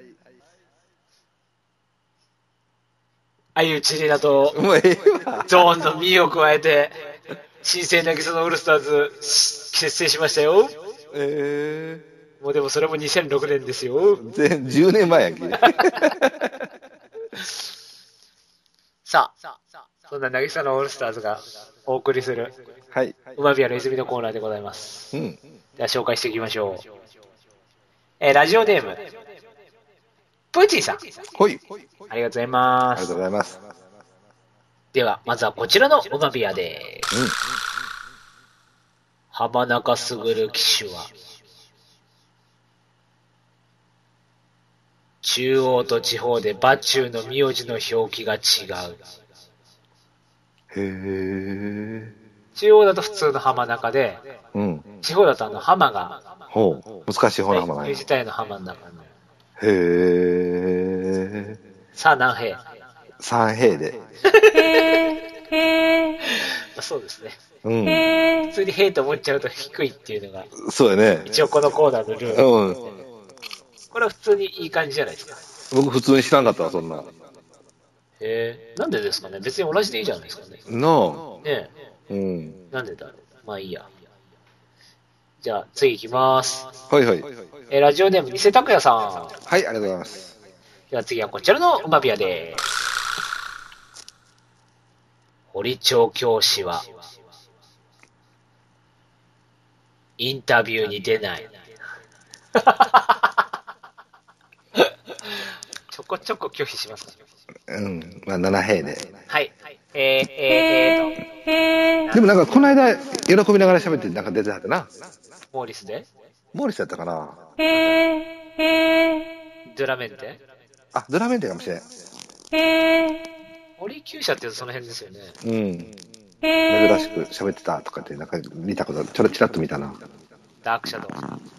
相内里奈と、 もうええわ。 ゾーンの実を加えて、新生なぎさのオールスターズ、結成しましたよ。 えー、もうでもそれもにせんろくねんですよ。 全じゅうねんまえやんけ。 さあ、そんななぎさのオールスターズが、 お送りする、 はい。 うまびやの泉のコーナーでございます。 うん。 では紹介していきましょう。えー、ラジオネーム、プーチンさん。 ほい。 ありがとうございまありがとうす。 ございます。 では、まずはこちらのうまびやでーす。 うん。 浜中卓騎手は、中央と地方で馬中の名字の表記が違う。 へー。 中央だと普通の浜中で、 うん。 地方だとあの浜が、 ほう。難しい方の浜なんや。 自体の浜の中の。 へー。 さあ何平？ 三平で。 そうですね。 うん。 普通に平と思っちゃうと低いっていうのが、 そうやね。 一応このコーナーのルール。 うん。 これは普通にいい感じじゃないですか。 僕普通に知らんかったわ、そんな。 へえ、なんでですかね。別に同じでいいじゃないですかね。 のねえ。うん。 え、なんでだろう。まあいいや。じゃあ次行きます。 はいはい。 えーラジオネーム、偽拓也さん。 はい、ありがとうございます。 では次はこちらのうまびやでーす。堀町教師は、インタビューに出ない。ちょこちょこ拒否しますか？ うん。まあ、七平で。 はい。えー、えー、えーと、 でもなんか、この間、喜びながら喋ってなんか出てはったな。 モーリスでモーリスやったかな。 ドゥラメンテあ、ドラメンテかもしれん。 堀厩舎って言うとその辺ですよね。 うん。珍しく喋ってたとかって、なんか見たこと、ちょろちらっと見たな。 ダークシャド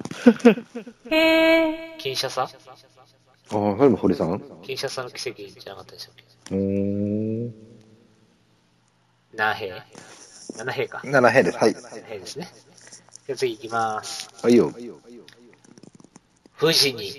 ウ。金シャサああ、それも堀さん？ 金シャサの奇跡じゃなかったでしたっけ？ うーん。 何平？七平か。 七平です。はい。 七平ですね。じゃあ次行きます。 はいよ。 富士に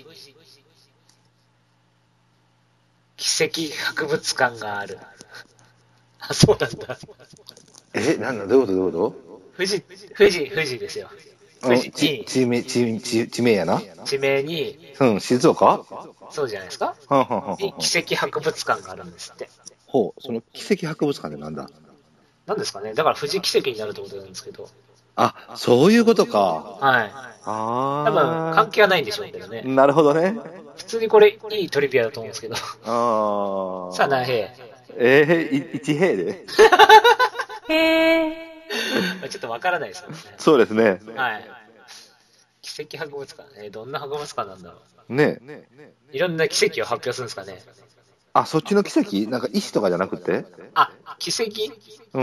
奇跡博物館がある。あ、そうなんだ。 え、なんだ、どういうことどういうこ富士、富士、富士ですよ。 と富士ち、 に、 地名、地、地、地名やな。 地名に、 うん、静岡？ そうじゃないですか？ はんはんはんはん。 に奇跡博物館があるんですって。 ほう、その奇跡博物館ってなんだ？ なんですかね。だから富士奇跡になるってことなんですけど。 あ、そういうことか。 はい。 あ多分関係はないんでしょうけどね。 なるほどね。 普通にこれいいトリビアだと思うんですけど。 ああ。 さあ何平？ えー、い一平で。 ちょっとわからないですよね。 そうですね。 はい。奇跡博物館ね。どんな博物館なんだろう。 ね。 いろんな奇跡を発表するんですかね。 あ、そっちの奇跡？なんか石とかじゃなくて？ あ、奇跡？ うん。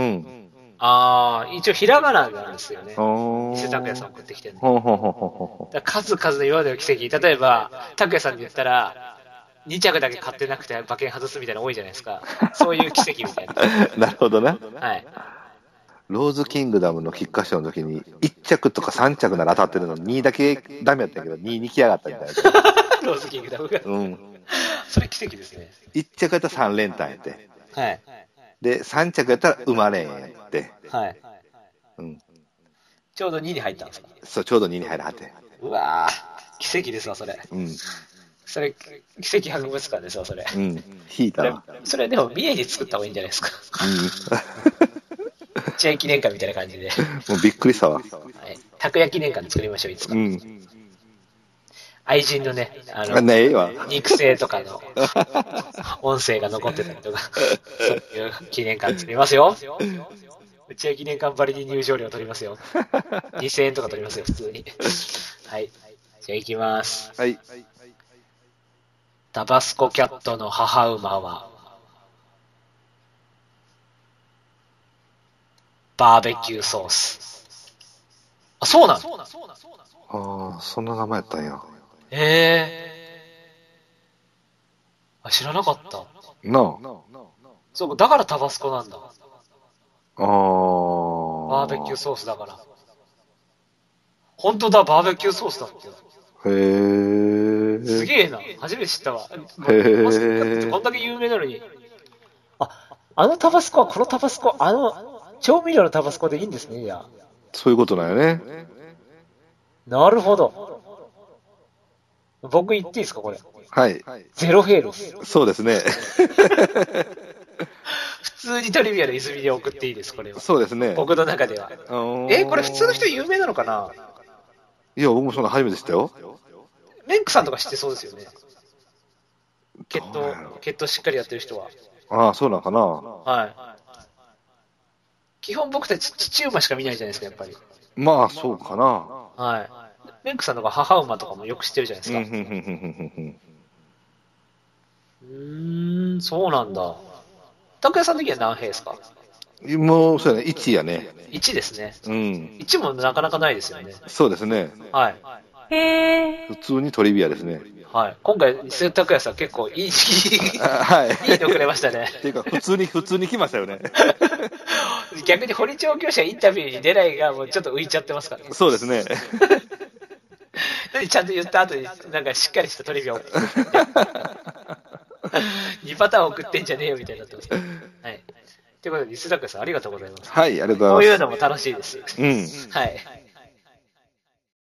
ああ、一応ひらがななんですよね。 おー。 伊勢拓也さん送ってきてるの。 ほうほうほうほうほだから数々の今までの奇跡。例えば、拓也さんで言ったら、に着だけ買ってなくて馬券外すみたいなの多いじゃないですか。そういう奇跡みたいな。 う。なるほどな。 はい。 ローズキングダムの菊花賞の時にいち着とかさん着なら当たってるのににだけダメやったんやけどにに来やがったみたいな。 ローズキングダムが。 うん。 それ奇跡ですね。 いち着やったらさん連単やって。 はい。 で、さん着やったら馬連やって。 はい。 うん。 ちょうどにに入ったんですか？ そう、ちょうどにに入らはって。 うわぁ、奇跡ですわ、それ。 うん。 それ、奇跡博物館ですわ、それ。 うん。引いたわ。 それ、それでも三重に作った方がいいんじゃないですか。 うん。 千円記念館みたいな感じで。 もうびっくりしたわ。 はい。たこ焼き記念館作りましょう、いつか。 うん。 愛人のね、あの、 あねええわ。 肉声とかの音声が残ってたりとか、そういう記念館作りますよ。うちは記念館ばりに入場料取りますよ。にせんえんとか取りますよ、普通に。はい。じゃあ行きます。 はい。 タバスコキャットの母馬は、バーベキューソース。あ、そうなの？ ああ、そんな名前やったんや。 へえ。あ、知らなかった。 なあ。 そう、だからタバスコなんだ。 ああ。 バーベキューソースだから。本当だ、バーベキューソースだって。 へえ。 すげえな。初めて知ったわ。 へえ。 タバスコキャットってこんだけ有名なのに。あ、あのタバスコはこのタバスコ、あの、調味料のタバスコでいいんですね、いや。 そういうことなんよね。 なるほど。僕言っていいですか、これ。 はい。 ゼロヘイです。 そうですね。 普通にトリビアの泉に送っていいです、これは。 そうですね。 僕の中では。え、これ普通の人有名なのかな？ いや、僕もそんな初めて知ったよ。 メンクさんとか知ってそうですよね。血統、血統しっかりやってる人は。 ああ、そうなのかな。 はい。基本僕たち父馬しか見ないじゃないですか、やっぱり。 まあ、そうかな。 はい。メンクさんとか母馬とかもよく知ってるじゃないですか。 うん、ふんふんふんふんふん。 うーん、そうなんだ。拓也さん的には何兵ですか？ もう、そうやね、いちやね。 いちですね。 うん。 いちもなかなかないですよね。 そうですね。 はい。 普通にトリビアですね。 はい。今回、瀬拓也さん結構いい、いいはい。 いいのくれましたね。 っていうか、普通に、普通に来ましたよね。 逆に堀調教師はインタビューに出ないが、もうちょっと浮いちゃってますからね。 そうですね。 ちゃんと言った後に、なんかしっかりしたトリビアを送って。にパターン送ってんじゃねえよみたいになってます。はい。ということで、瀬拓也さんありがとうございます。 はい、ありがとうございます。 こういうのも楽しいです。 うん。 はい。